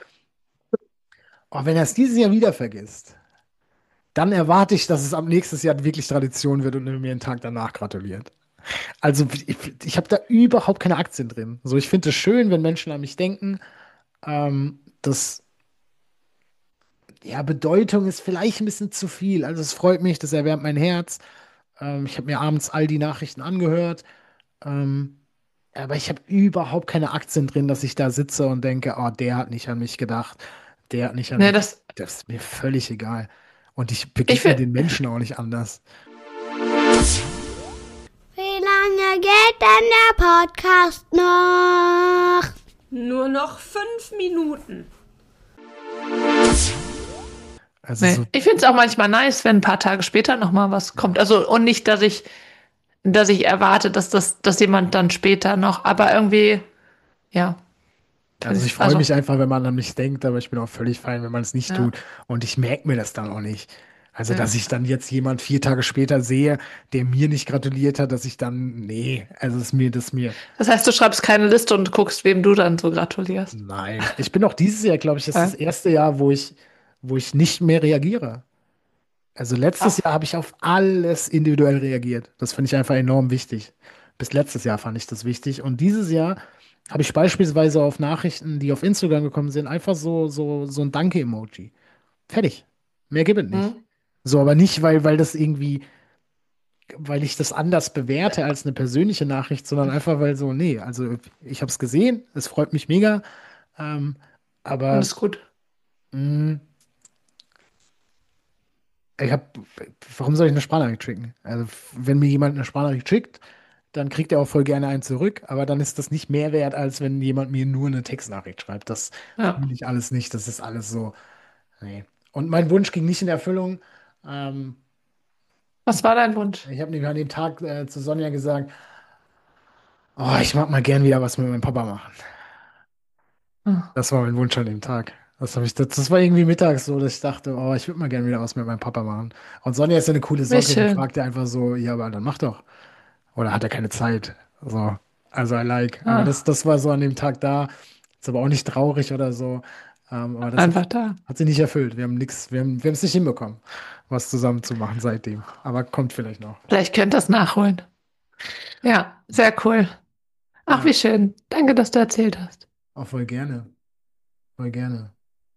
oh, wenn er es dieses Jahr wieder vergisst, dann erwarte ich, dass es ab nächstes Jahr wirklich Tradition wird und er mir einen Tag danach gratuliert. Also ich, ich habe da überhaupt keine Aktien drin. So, ich finde es schön, wenn Menschen an mich denken. Ähm, das, ja, Bedeutung ist vielleicht ein bisschen zu viel. Also es freut mich, das erwärmt mein Herz. Ähm, ich habe mir abends all die Nachrichten angehört. Ähm, aber ich habe überhaupt keine Aktien drin, dass ich da sitze und denke, oh, der hat nicht an mich gedacht. Der hat nicht an Ne, mich. das, Das ist mir völlig egal. Und ich ich begegne will, den Menschen auch nicht anders. Wie lange geht denn der Podcast noch? Nur noch fünf Minuten. Also nee. so, Ich finde es auch manchmal nice, wenn ein paar Tage später nochmal was kommt. Also, und nicht, dass ich, dass ich erwarte, dass das, dass jemand dann später noch, aber irgendwie, ja, finde also ich, ich freue also, mich einfach, wenn man an mich denkt, aber ich bin auch völlig fein, wenn man es nicht ja, tut. Und ich merke mir das dann auch nicht. Also, ja. dass ich dann jetzt jemand vier Tage später sehe, der mir nicht gratuliert hat, dass ich dann, nee, also es ist mir, das ist mir, Das heißt, du schreibst keine Liste und guckst, wem du dann so gratulierst. nein. Ich bin auch dieses Jahr, glaube ich, das ist Ja. das erste Jahr, wo ich, wo ich nicht mehr reagiere. Also letztes Krass. Jahr habe ich auf alles individuell reagiert. Das finde ich einfach enorm wichtig. Bis letztes Jahr fand ich das wichtig. Und dieses Jahr habe ich beispielsweise auf Nachrichten, die auf Instagram gekommen sind, einfach so, so, so ein Danke-Emoji. Fertig. Mehr gibt es nicht. Hm? So, aber nicht, weil, weil das irgendwie, weil ich das anders bewerte als eine persönliche Nachricht, sondern einfach, weil so, nee, also ich habe es gesehen, es freut mich mega. Ähm, Und aber ist gut. mh, ich habe, warum soll ich eine Sprachnachricht schicken? Also, wenn mir jemand eine Sprachnachricht schickt, dann kriegt er auch voll gerne einen zurück, aber dann ist das nicht mehr wert, als wenn jemand mir nur eine Textnachricht schreibt. Das Ja. fühle ich alles nicht. Das ist alles so. Nee. Und mein Wunsch ging nicht in Erfüllung. Ähm, Was war dein Wunsch? ich habe nämlich an dem Tag äh, zu Sonja gesagt, oh, ich mag mal gern wieder was mit meinem Papa machen. Hm. Das war mein Wunsch an dem Tag. Das habe ich, das, das war irgendwie mittags so, dass ich dachte, oh, ich würde mal gern wieder was mit meinem Papa machen. Und Sonja ist ja eine coole Wie Socke, die schön. fragte einfach so, ja, aber dann mach doch. Oder hat er keine Zeit? So, also I like. Aber das, Ah, das war so an dem Tag da. Ist aber auch nicht traurig oder so. Ähm, aber das hat, einfach da. hat sie nicht erfüllt. Wir haben nichts, wir haben, wir haben es nicht hinbekommen, was zusammen zu machen seitdem. Aber kommt vielleicht noch. Vielleicht könnt ihr das nachholen. Ja, sehr cool. Ach, Ja, wie schön. Danke, dass du erzählt hast. auch voll gerne. Voll gerne.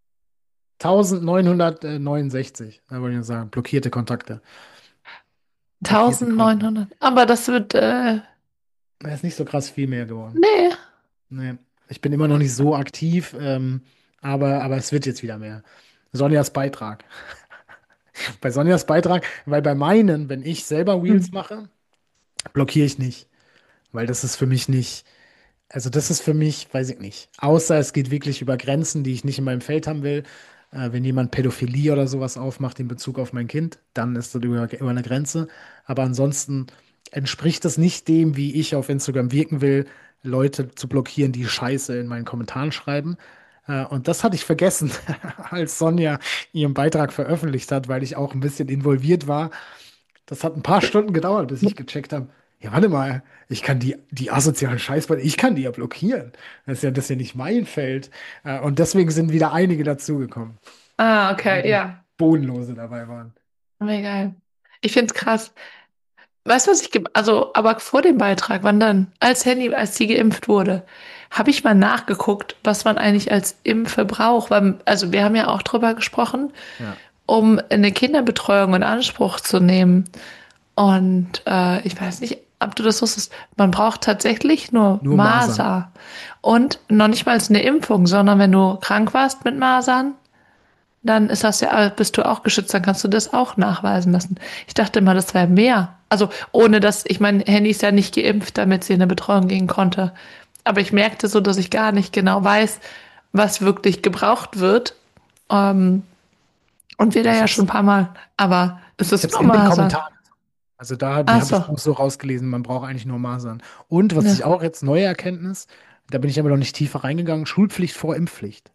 neunzehnhundertneunundsechzig, da wollte ich nur sagen, blockierte Kontakte. Blockierte Konten. neunzehnhundert. Aber das wird, äh, Da ist nicht so krass viel mehr geworden. nee. Nee. Ich bin immer noch nicht so aktiv, ähm, aber, aber es wird jetzt wieder mehr. Sonjas Beitrag. Bei Sonjas Beitrag, weil bei meinen, wenn ich selber Hm. Reels mache, blockiere ich nicht. Weil das ist für mich nicht, also das ist für mich, weiß ich nicht. Außer es geht wirklich über Grenzen, die ich nicht in meinem Feld haben will. Äh, wenn jemand Pädophilie oder sowas aufmacht in Bezug auf mein Kind, dann ist das über, über eine Grenze. Aber ansonsten entspricht das nicht dem, wie ich auf Instagram wirken will, Leute zu blockieren, die Scheiße in meinen Kommentaren schreiben. Äh, und das hatte ich vergessen, als Sonja ihren Beitrag veröffentlicht hat, weil ich auch ein bisschen involviert war. Das hat ein paar Stunden gedauert, bis ich gecheckt habe. Ja, warte mal, ich kann die, die asozialen Scheißbeiträge, ich kann die ja blockieren. Das ist ja, das ist ja nicht mein Feld. Äh, Und deswegen sind wieder einige dazugekommen, Ah, die okay, wirklich ja. Bodenlose dabei waren. Mega geil. Ich find's krass. Weißt du, was ich, ge- also, aber vor dem Beitrag, wann dann? Als Handy, als sie geimpft wurde, habe ich mal nachgeguckt, was man eigentlich als Impfe braucht. Weil, also, wir haben ja auch drüber gesprochen, Ja, um eine Kinderbetreuung in Anspruch zu nehmen. Und äh, ich weiß nicht, ob du das wusstest, man braucht tatsächlich nur nur Masern. Masern. Und noch nicht mal eine Impfung, sondern wenn du krank warst mit Masern, dann ist das ja, bist du auch geschützt, dann kannst du das auch nachweisen lassen. Ich dachte immer, das wäre mehr. Also ohne dass, ich meine, Handy ist ja nicht geimpft, damit sie in eine Betreuung gehen konnte. Aber ich merkte so, dass ich gar nicht genau weiß, was wirklich gebraucht wird. Ähm, und wir da Ich ja habe schon ein es paar Mal. Aber es ich ist hab's nur in den Masern. Kommentaren. Also da habe Ach hab ich so. auch so rausgelesen, man braucht eigentlich nur Masern. Und was ich Ja. auch jetzt neue Erkenntnis, da bin ich aber noch nicht tiefer reingegangen, Schulpflicht vor Impfpflicht.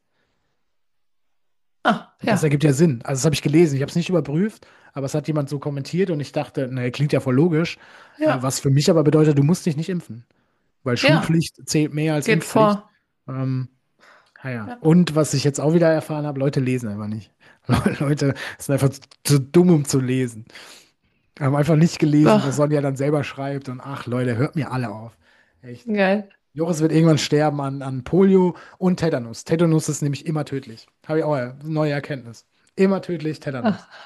Ah, Das ja. ergibt ja Sinn. Also das habe ich gelesen. Ich habe es nicht überprüft, aber es hat jemand so kommentiert und ich dachte, naja, klingt ja voll logisch. Äh, Ja. was für mich aber bedeutet, du musst dich nicht impfen, weil Ja. Schulpflicht zählt mehr als Geht Impfpflicht. vor. Ähm, naja. Ja. Und was ich jetzt auch wieder erfahren habe, Leute lesen einfach nicht. Leute sind einfach zu, zu dumm, um zu lesen. Haben einfach nicht gelesen, was Doch. Sonja dann selber schreibt und ach Leute, hört mir alle auf. Echt. Geil. Joris wird irgendwann sterben an, an Polio und Tetanus. Tetanus ist nämlich immer tödlich. Habe ich auch eine neue Erkenntnis. Immer tödlich, Tetanus. Ah,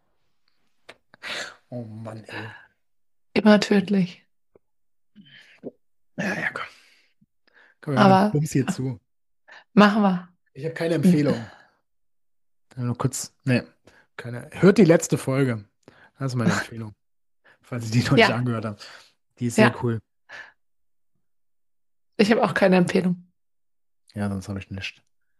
Oh Mann, ey. immer tödlich. Ja, ja, komm. Komm, wir machen den Aber Bums hier zu. machen wir. Ich habe keine Empfehlung. Nur kurz, ne, keine. Hört die letzte Folge. Das ist meine Empfehlung. Falls ihr die noch nicht Ja. angehört habt. Die ist sehr Ja. cool. Ich habe auch keine Empfehlung. Ja, sonst habe ich nichts.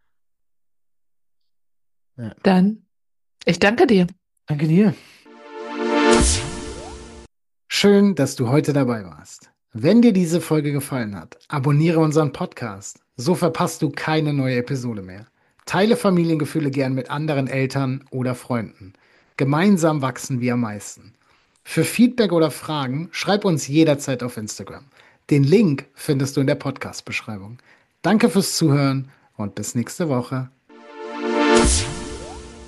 Ja. Dann, ich danke dir. Danke dir. Schön, dass du heute dabei warst. Wenn dir diese Folge gefallen hat, abonniere unseren Podcast. So verpasst du keine neue Episode mehr. Teile Familiengefühle gern mit anderen Eltern oder Freunden. Gemeinsam wachsen wir am meisten. Für Feedback oder Fragen schreib uns jederzeit auf Instagram. Den Link findest du in der Podcast-Beschreibung. Danke fürs Zuhören und bis nächste Woche.